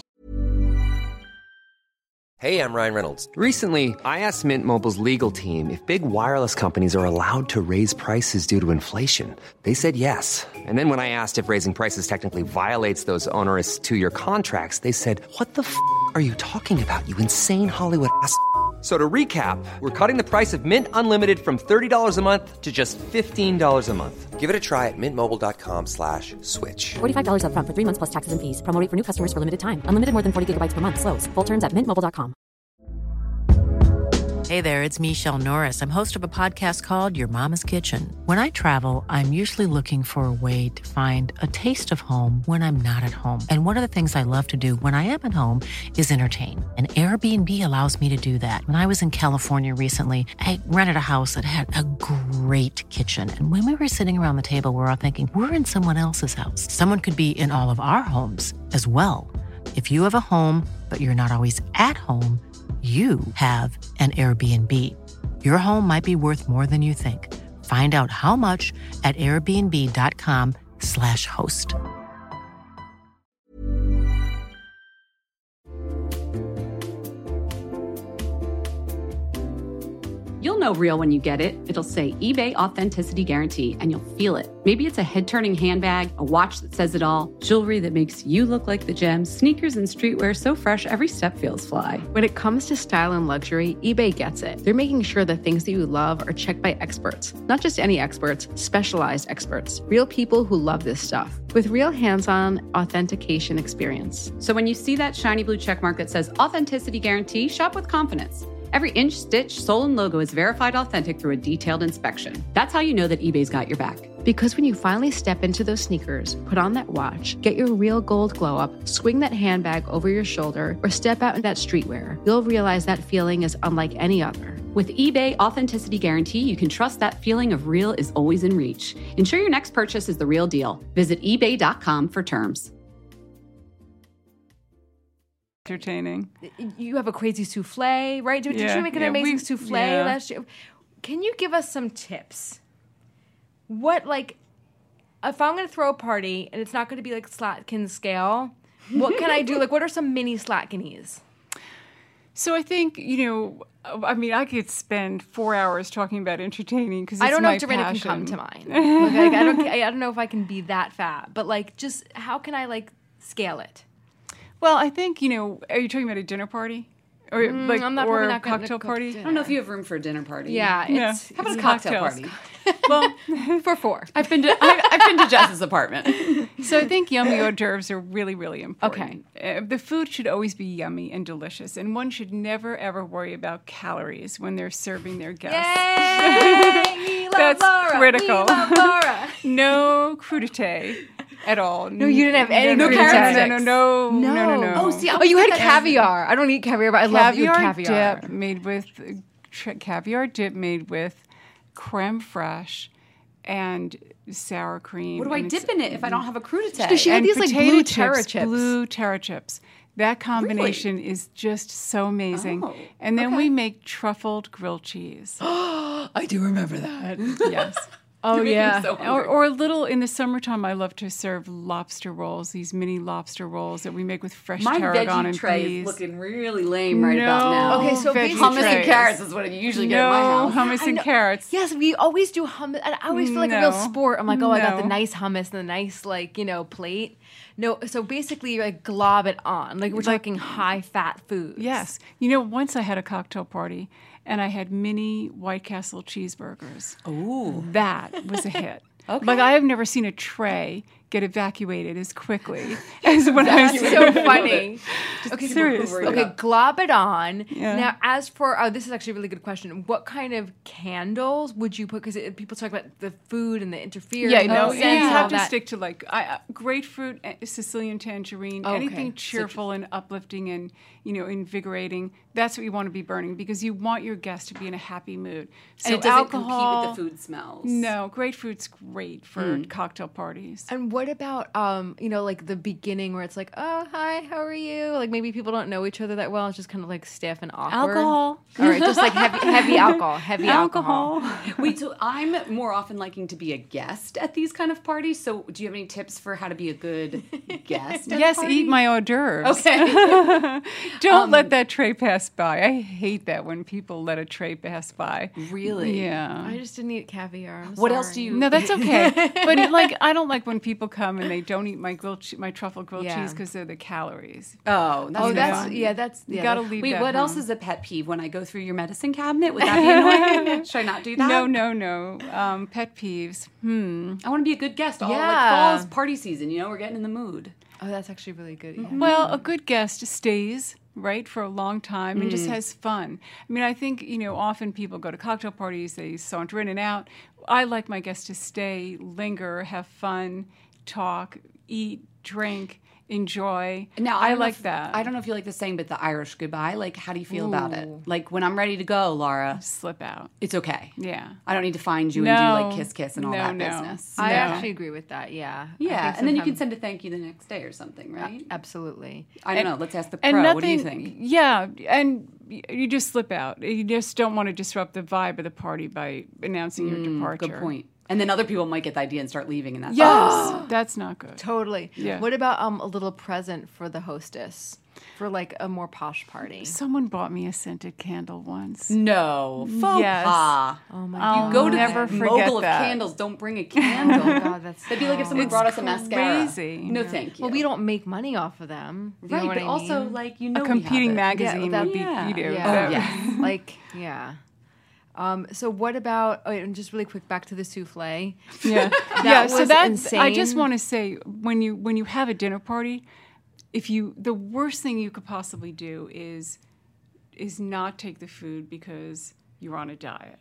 Hey, I'm Ryan Reynolds. Recently, I asked Mint Mobile's legal team if big wireless companies are allowed to raise prices due to inflation. They said yes. And then when I asked if raising prices technically violates those onerous two-year contracts, they said, "What the f*** are you talking about, you insane Hollywood ass?" So to recap, we're cutting the price of Mint Unlimited from thirty dollars a month to just fifteen dollars a month. Give it a try at mintmobile.com slash switch. forty-five dollars up front for three months plus taxes and fees. Promo rate for new customers for limited time. Unlimited more than forty gigabytes per month. Slows full terms at mint mobile dot com. Hey there, it's Michelle Norris. I'm host of a podcast called Your Mama's Kitchen. When I travel, I'm usually looking for a way to find a taste of home when I'm not at home. And one of the things I love to do when I am at home is entertain. And Airbnb allows me to do that. When I was in California recently, I rented a house that had a great kitchen. And when we were sitting around the table, we were all thinking, we're in someone else's house. Someone could be in all of our homes as well. If you have a home, but you're not always at home, you have an Airbnb. Your home might be worth more than you think. Find out how much at airbnb.com slash host. You'll know real when you get it. It'll say eBay Authenticity Guarantee, and you'll feel it. Maybe it's a head-turning handbag, a watch that says it all, jewelry that makes you look like the gems, sneakers and streetwear so fresh every step feels fly. When it comes to style and luxury, eBay gets it. They're making sure the things that you love are checked by experts. Not just any experts, specialized experts. Real people who love this stuff. With real hands-on authentication experience. So when you see that shiny blue checkmark that says Authenticity Guarantee, shop with confidence. Every inch, stitch, sole, and logo is verified authentic through a detailed inspection. That's how you know that eBay's got your back. Because when you finally step into those sneakers, put on that watch, get your real gold glow up, swing that handbag over your shoulder, or step out in that streetwear, you'll realize that feeling is unlike any other. With eBay Authenticity Guarantee, you can trust that feeling of real is always in reach. Ensure your next purchase is the real deal. Visit ebay dot com for terms. Entertaining. You have a crazy souffle, right? Did, did Yeah, you make an yeah, amazing we- souffle yeah. last year? can you give us some tips? What, like, if I'm going to throw a party and it's not going to be like Slatkin scale, what can I do? Like, what are some mini Slatkinis? So I think, you know, I mean, I could spend four hours talking about entertaining because I don't know my if Joanna passion. can come to mine. Like, like, I don't. I don't know if I can be that fat. But like, just how can I like scale it? Well, I think, you know, are you talking about a dinner party? Or Mm, like I'm not- or probably a not gonna cocktail cook party? I don't know if you have room for a dinner party. Yeah, Yeah. it's How about it's a cocktail cocktails. party? Well, for four. I've been to I, I've been to Jess's apartment. So I think yummy hors d'oeuvres are really, really important. Okay. Uh, the food should always be yummy and delicious, and one should never, ever worry about calories when they're serving their guests. Yay! We love That's Laura. critical. We love Laura. No crudité at all. No, you didn't have any no, crudité. carrot sticks. No, no, no, no, no, no. Oh, see, oh, you had caviar. I don't eat caviar, but I love that you had caviar. dip made with uh, caviar dip made with creme fraiche and sour cream. What do I and dip it's- in it if I don't have a crudité? Because she had and these like potato blue chips, terra chips. Blue terra chips. That combination is just so amazing. Oh, and then okay. we make truffled grilled cheese. I do remember that. Yes. Oh You're making me yeah. so Or, hungry. or a little in the summertime, I love to serve lobster rolls. These mini lobster rolls that we make with fresh My tarragon veggie and tray peas. is looking really lame right no, about now. Okay, so veggie hummus and trays. carrots is what I usually get no, at my house. hummus and know. carrots. Yes, we always do hummus. And I always feel like a real No. sport. I'm like, oh, I got the No. nice hummus and the nice, like, you know, plate. No, so basically, you like glob it on. Like, we're Like- talking high fat foods. Yes. You know, once I had a cocktail party and I had mini White Castle cheeseburgers. Ooh. That was a hit. Okay. Like, I have never seen a tray get evacuated as quickly as when That's I so funny. Okay, seriously. Okay, glob it on. Yeah. Now, as for oh, this is actually a really good question. What kind of candles would you put? Because people talk about the food and the interference. Yeah, and no, the you scents and all have to that. stick to like I, uh, grapefruit, uh, Sicilian tangerine, Okay. anything cheerful and uplifting and you know invigorating. That's what you want to be burning because you want your guest to be in a happy mood. So And it doesn't alcohol, compete with the food smells. No, grapefruit's great for cocktail parties. And what about um, you know, like the beginning where it's like, oh, hi, how are you? Like maybe people don't know each other that well. It's just kind of like stiff and awkward. Alcohol. All right, just like heavy, heavy alcohol, heavy alcohol. Wait, so I'm more often liking to be a guest at these kind of parties. So do you have any tips for how to be a good guest? at a Yes, party? eat my hors d'oeuvres. Okay. Don't Um, let that tray pass by. I hate that when people let a tray pass by. Really? Yeah. I just didn't eat caviar. I'm What else sorry. do you? No, that's okay. But like, I don't like when people come and they don't eat my grilled che- my truffle grilled Yeah. cheese because they're the calories. Oh, that's Oh, You that's know? yeah, that's You yeah, gotta that- leave Wait, that what else home. is a pet peeve when I go through your medicine cabinet? Would that be annoying? Should I not do that? No, no, no. Um, pet peeves. Hmm. I want to be a good guest. All Yeah. like fall is party season. You know, we're getting in the mood. Oh, that's actually really good. Yeah. Well, a good guest stays, right, for a long time and just has fun. I mean, I think, you know, often people go to cocktail parties, they saunter in and out. I like my guests to stay, linger, have fun, talk, eat, drink, enjoy. Now I don't know like if- that. I don't know if you like the saying, but the Irish goodbye. Like, how do you feel about it? Ooh. Like, when I'm ready to go, Laura, Slip out. it's okay. Yeah. I don't need to find you and do like No. kiss, kiss, and all No, that no. business. I No. actually agree with that. Yeah. I Yeah, think and then you can sometimes- send a thank you the next day or something, right? Absolutely. I don't And- know. Let's ask the pro. And nothing, What do you think? Yeah, and y- you just slip out. You just don't want to disrupt the vibe of the party by announcing your departure. Good point. And then other people might get the idea and start leaving, and that's Yes, that's not good. Totally. Yeah. What about um a little present for the hostess for like a more posh party? Someone bought me a scented candle once. No, faux Yes. pas. Oh my I'll god. Go to never the forget mogul that. of candles. Don't bring a candle. Oh god, that's That'd be like if someone It's brought us a mascara. crazy. No, thank you. Well, we don't make money off of them. You know right, what but I also mean? like you know A we have competing it. magazine that- would be yeah. you do. Yeah. That- Oh, yes. like yeah. Um, so what about oh, and just really quick back to the souffle? Yeah, That yeah. So was that's. I just insane. want to say when you when you have a dinner party, if you the worst thing you could possibly do is is not take the food because you're on a diet.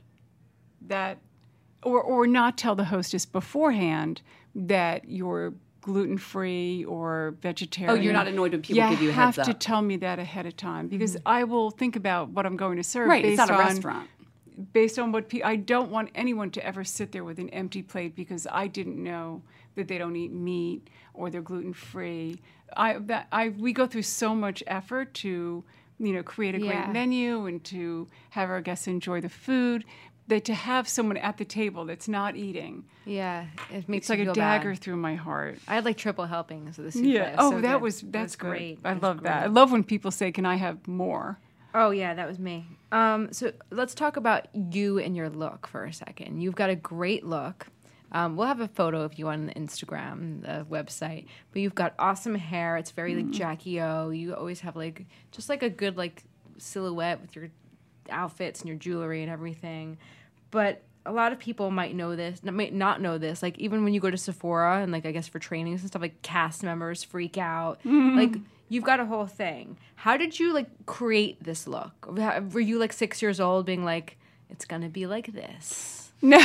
That or or not tell the hostess beforehand that you're gluten free or vegetarian. Oh, you're not annoyed when people give you a heads have to up. tell me that ahead of time because I will think about what I'm going to serve. Right, it's based not a on- restaurant. Based on what pe- I don't want anyone to ever sit there with an empty plate because I didn't know that they don't eat meat or they're gluten free. I that I we go through so much effort to you know create a Yeah. great menu and to have our guests enjoy the food. that to have someone at the table that's not eating. Yeah, it makes It's like you a feel dagger bad. through my heart. I had like triple helpings of the souffle. Yeah. It Oh, so that good. was It that's was good. great. I It was love that. I great. love when people say, "Can I have more?" Oh yeah, that was me. Um, so let's talk about you and your look for a second. You've got a great look. Um, we'll have a photo of you on Instagram, the website. But you've got awesome hair. It's very like Jackie O. You always have like just like a good like silhouette with your outfits and your jewelry and everything. But a lot of people might know this, might not know this. Like even when you go to Sephora and like I guess for trainings and stuff, like cast members freak out. Like you've got a whole thing. How did you like create this look? Were you like six years old, being like, "It's gonna be like this"? No.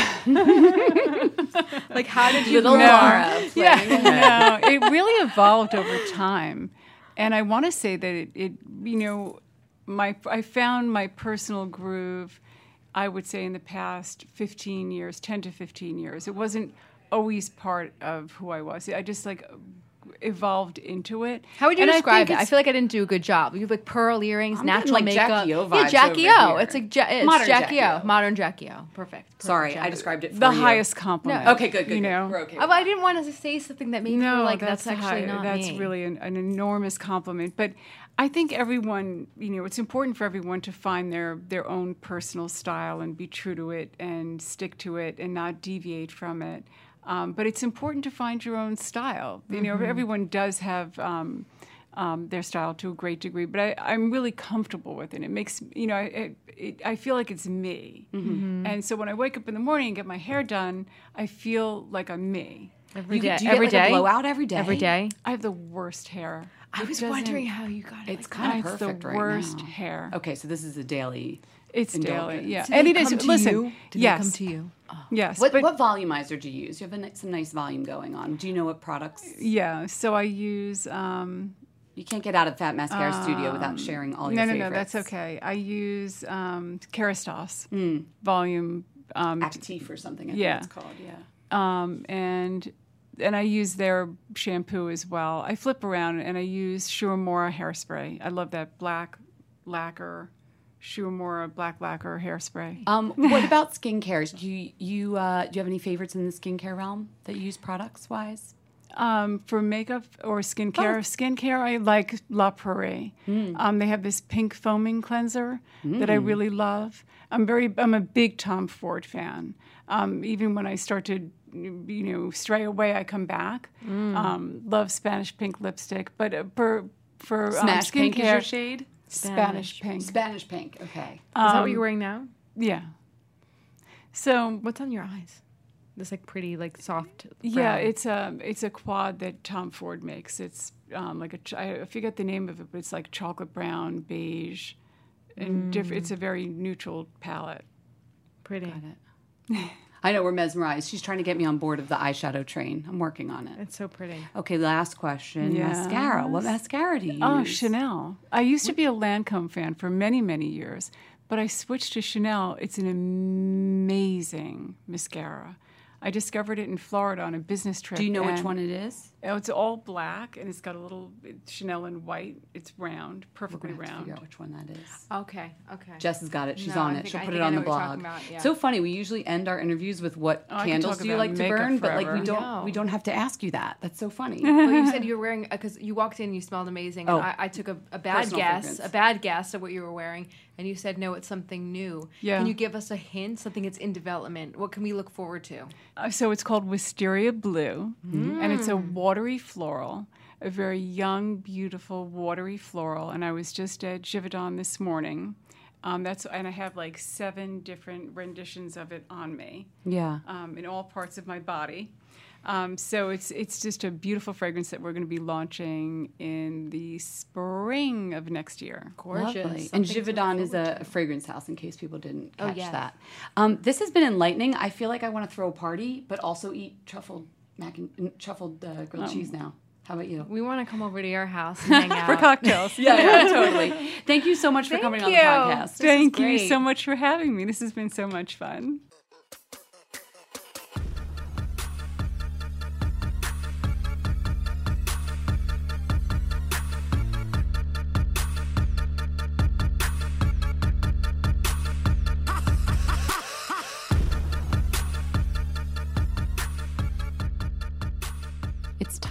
Like how did you? Little No. Laura. Yeah. No, it really evolved over time. And I want to say that it, it, you know, my I found my personal groove, I would say, in the past fifteen years, ten to fifteen years. It wasn't always part of who I was. I just like evolved into it. How would you And I describe think it? I it's- feel like I didn't do a good job. You have like pearl earrings, I'm natural getting, like, makeup. Jackie O yeah, vibes Jackie over O. here. It's like ja- it's Modern Jackie, Jackie O. O. Modern Jackie O. Perfect. Perfect Sorry, Jackie I O. described it for the you. highest compliment. Okay, good, good, You good. know? We're okay. Oh, but I didn't want to say something that made No, people like that's, a actually high- not that's me. really an, an enormous compliment. But I think everyone, you know, it's important for everyone to find their their own personal style and be true to it and stick to it and not deviate from it. Um, but it's important to find your own style. You know, Mhm. everyone does have um, um, their style to a great degree, but I, I'm really comfortable with it. It makes, you know, it, it, I feel like it's me. Mhm. And so when I wake up in the morning and get my hair done, I feel like I'm me. Every You- day. do you every get, like, day? a blowout every day? Every day. I have the worst hair. I It was doesn't- wondering how you got it. It's like kind of It's the perfect right worst now. hair. Okay, so this is a daily. It's indulgence. daily, yeah. Do And they it is. come to Listen, you? Do they yes, come to you? yes. What, but- what volumizer do you use? You have a, ni- some nice volume going on. Do you know what products? Yeah. So I use. Um, You can't get out of Fat Mascara Studio um, without sharing all no, your no, favorites. no. That's okay. I use um, Kerastase Mm. volume. Um, Actif or something, I yeah. think it's called, yeah. Um, and and I use their shampoo as well. I flip around and I use Shuamora hairspray. I love that black lacquer, Shuamora black lacquer hairspray. Um, what about skincare? Do you, you uh, do you have any favorites in the skincare realm that you use products wise? Um, for makeup or skincare, skincare, I like La Prairie. Mm. Um, they have this pink foaming cleanser that I Mm. really love. I'm very, I'm a big Tom Ford fan. Um, even when I start to, you know, stray away, I come back. Mm. Um, love Spanish pink lipstick, but uh, for for um, Smash skincare, pink is your shade? Spanish, pink. Spanish pink. Okay. Is that what Um, you're wearing now? Yeah. So what's on your eyes? This like pretty like soft. Yeah, brown. it's a it's a quad that Tom Ford makes. It's um, like a ch- I forget the name of it, but it's like chocolate brown, beige, and diff- Mm. it's a very neutral palette. Pretty. Got it. I know we're mesmerized. She's trying to get me on board of the eyeshadow train. I'm working on it. It's so pretty. Okay, last question. Mascara. What Yes. mascara do you Oh, use? Chanel. I used to be a Lancome fan for many, many years, but I switched to Chanel. It's an amazing mascara. I discovered it in Florida on a business trip. Do you know which and- one it is? Oh, it's all black, and it's got a little it's Chanel in white. It's round, perfectly We're gonna have to round. figure out which one that is. Okay. Okay. Jess has got it. She's No, on I it. think- She'll I put think it I on know the what you're talking blog. about, yeah. So funny. We usually end our interviews with what Oh, I could candles talk do you about like to makeup burn, but like we forever. don't No. we don't have to ask you that. That's so funny. Well, you said you were wearing because you walked in, you smelled amazing. And Oh. I, I took a, a bad Personal guess, fragrance. a bad guess at what you were wearing, and you said no, it's something new. Yeah. Can you give us a hint? Something that's in development. What can we look forward to? Uh, so it's called Wisteria Blue, and it's a Mm. watery floral, a very young, beautiful watery floral. And I was just at Givaudan this morning. Um, that's and I have like seven different renditions of it on me. Yeah. Um, in all parts of my body. Um, so it's it's just a beautiful fragrance that we're going to be launching in the spring of next year. Lovely. And Givaudan is a, a fragrance house, in case people didn't Oh, catch yes. that. Um, this has been enlightening. I feel like I want to throw a party, but also eat truffled mac and and truffled uh, grilled Oh. cheese now. How about you? We want to come over to your house and hang out For cocktails. Yeah, yeah, totally. Thank you so much for Thank coming on you. the podcast. This is Thank you great. so much for having me. This has been so much fun.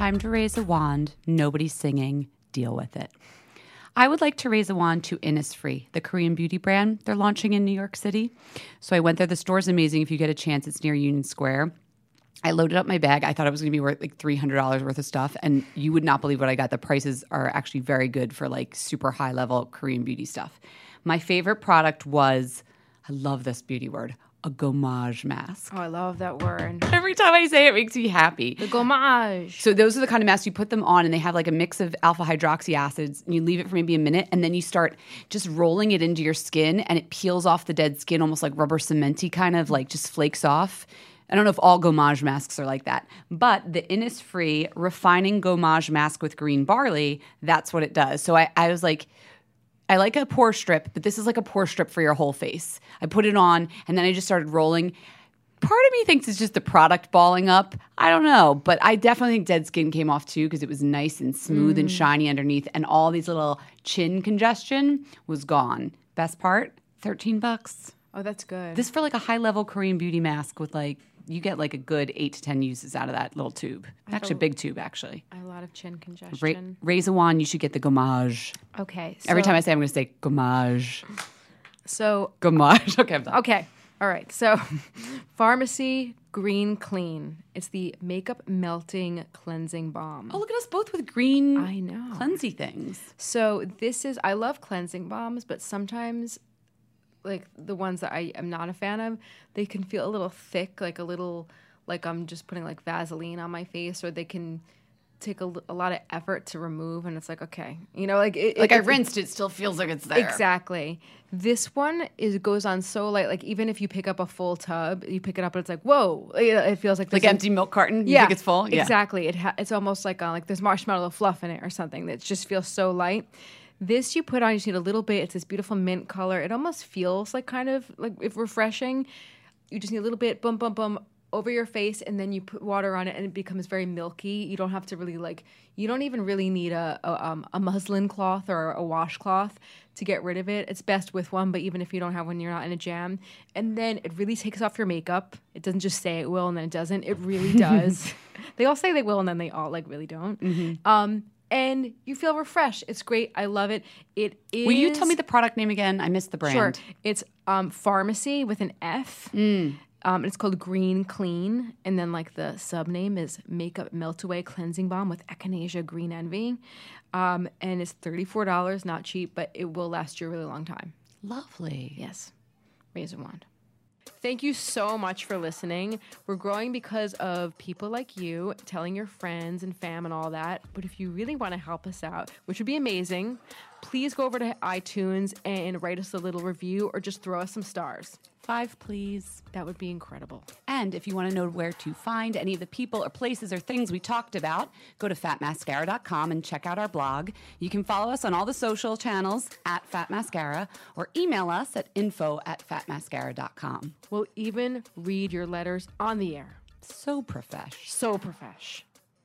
time to raise a wand. Nobody's singing. Deal with it. I would like to raise a wand to Innisfree, the Korean beauty brand. They're launching in New York City. So I went there. The store's amazing. If you get a chance, it's near Union Square. I loaded up my bag. I thought it was going to be worth like three hundred dollars worth of stuff. And you would not believe what I got. The prices are actually very good for like super high level Korean beauty stuff. My favorite product was, I love this beauty word, a gommage mask. Oh, I love that word. Every time I say it, it makes me happy. The gommage. So those are the kind of masks you put them on, and they have like a mix of alpha hydroxy acids, and you leave it for maybe a minute, and then you start just rolling it into your skin, and it peels off the dead skin, almost like rubber cementy, kind of like just flakes off. I don't know if all gommage masks are like that, but the Innisfree refining gommage mask with green barley, that's what it does. So I, I was like, I like a pore strip, but this is like a pore strip for your whole face. I put it on, and then I just started rolling. Part of me thinks it's just the product balling up. I don't know, but I definitely think dead skin came off too because it was nice and smooth Mm. and shiny underneath, and all these little chin congestion was gone. Best part, thirteen bucks. Oh, that's good. This for like a high-level Korean beauty mask with like, you get like a good eight to ten uses out of that little tube. I have Actually, a a- big tube, actually. I have a lot of chin Ra- congestion. raise a wand, you should get the gommage. Okay. Every so- time I say I'm going to say gommage. So Gommage. Okay, I'm done. Okay. All right. So Pharmacy Green Clean. It's the makeup melting cleansing balm. Oh, look at us both with green I know. cleansy things. So this is, I love cleansing balms, but sometimes like the ones that I am not a fan of, they can feel a little thick, like a little, like I'm just putting like Vaseline on my face, or they can take a, l- a lot of effort to remove, and it's like, okay, you know, like it, Like it, I rinsed, it still feels like it's there. Exactly. This one is goes on so light. Like even if you pick up a full tub, you pick it up and it's like, whoa! It, it feels like Like there's empty milk carton? You Yeah, think it's full? Yeah. Exactly. It ha- it's almost like uh, like there's marshmallow fluff in it or something that just feels so light. This you put on, you just need a little bit. It's this beautiful mint color. It almost feels like kind of like if refreshing. You just need a little bit, boom, boom, boom, over your face, and then you put water on it, and it becomes very milky. You don't have to really like. You don't even really need a a, um, a muslin cloth or a washcloth to get rid of it. It's best with one, but even if you don't have one, you're not in a jam. And then it really takes off your makeup. It doesn't just say it will and then it doesn't. It really does. They all say they will, and then they all like really don't. Mm-hmm. Um, and you feel refreshed. It's great. I love it. It is. Will you tell me the product name again? I missed the brand. Sure. It's um, Pharmacy with an F. Mm. Um, it's called Green Clean. And then like the sub name is Makeup Melt Away Cleansing Balm with Echinacea Green Envy. Um, and it's thirty-four dollars, not cheap, but it will last you a really long time. Lovely. Yes. Raise a wand. Thank you so much for listening. We're growing because of people like you telling your friends and fam and all that. But if you really want to help us out, which would be amazing, please go over to iTunes and write us a little review or just throw us some stars. Five, please. That would be incredible. And if you want to know where to find any of the people or places or things we talked about, go to fat mascara dot com and check out our blog. You can follow us on all the social channels at Fat Mascara or email us at info at fat mascara dot com. We'll even read your letters on the air. So profesh. So profesh.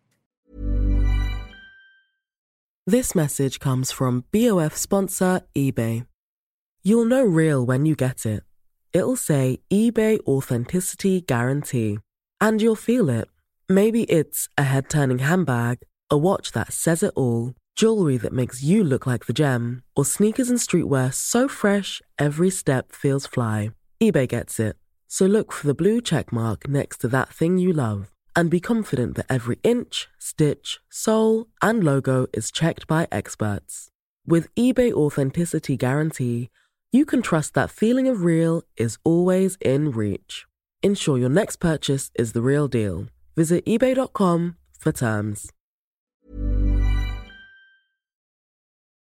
This message comes from B O F sponsor eBay. You'll know real when you get it. It'll say eBay Authenticity Guarantee. And you'll feel it. Maybe it's a head-turning handbag, a watch that says it all, jewelry that makes you look like the gem, or sneakers and streetwear so fresh every step feels fly. eBay gets it. So look for the blue check mark next to that thing you love. And be confident that every inch, stitch, sole, and logo is checked by experts. With eBay Authenticity Guarantee, you can trust that feeling of real is always in reach. Ensure your next purchase is the real deal. Visit ebay dot com for terms.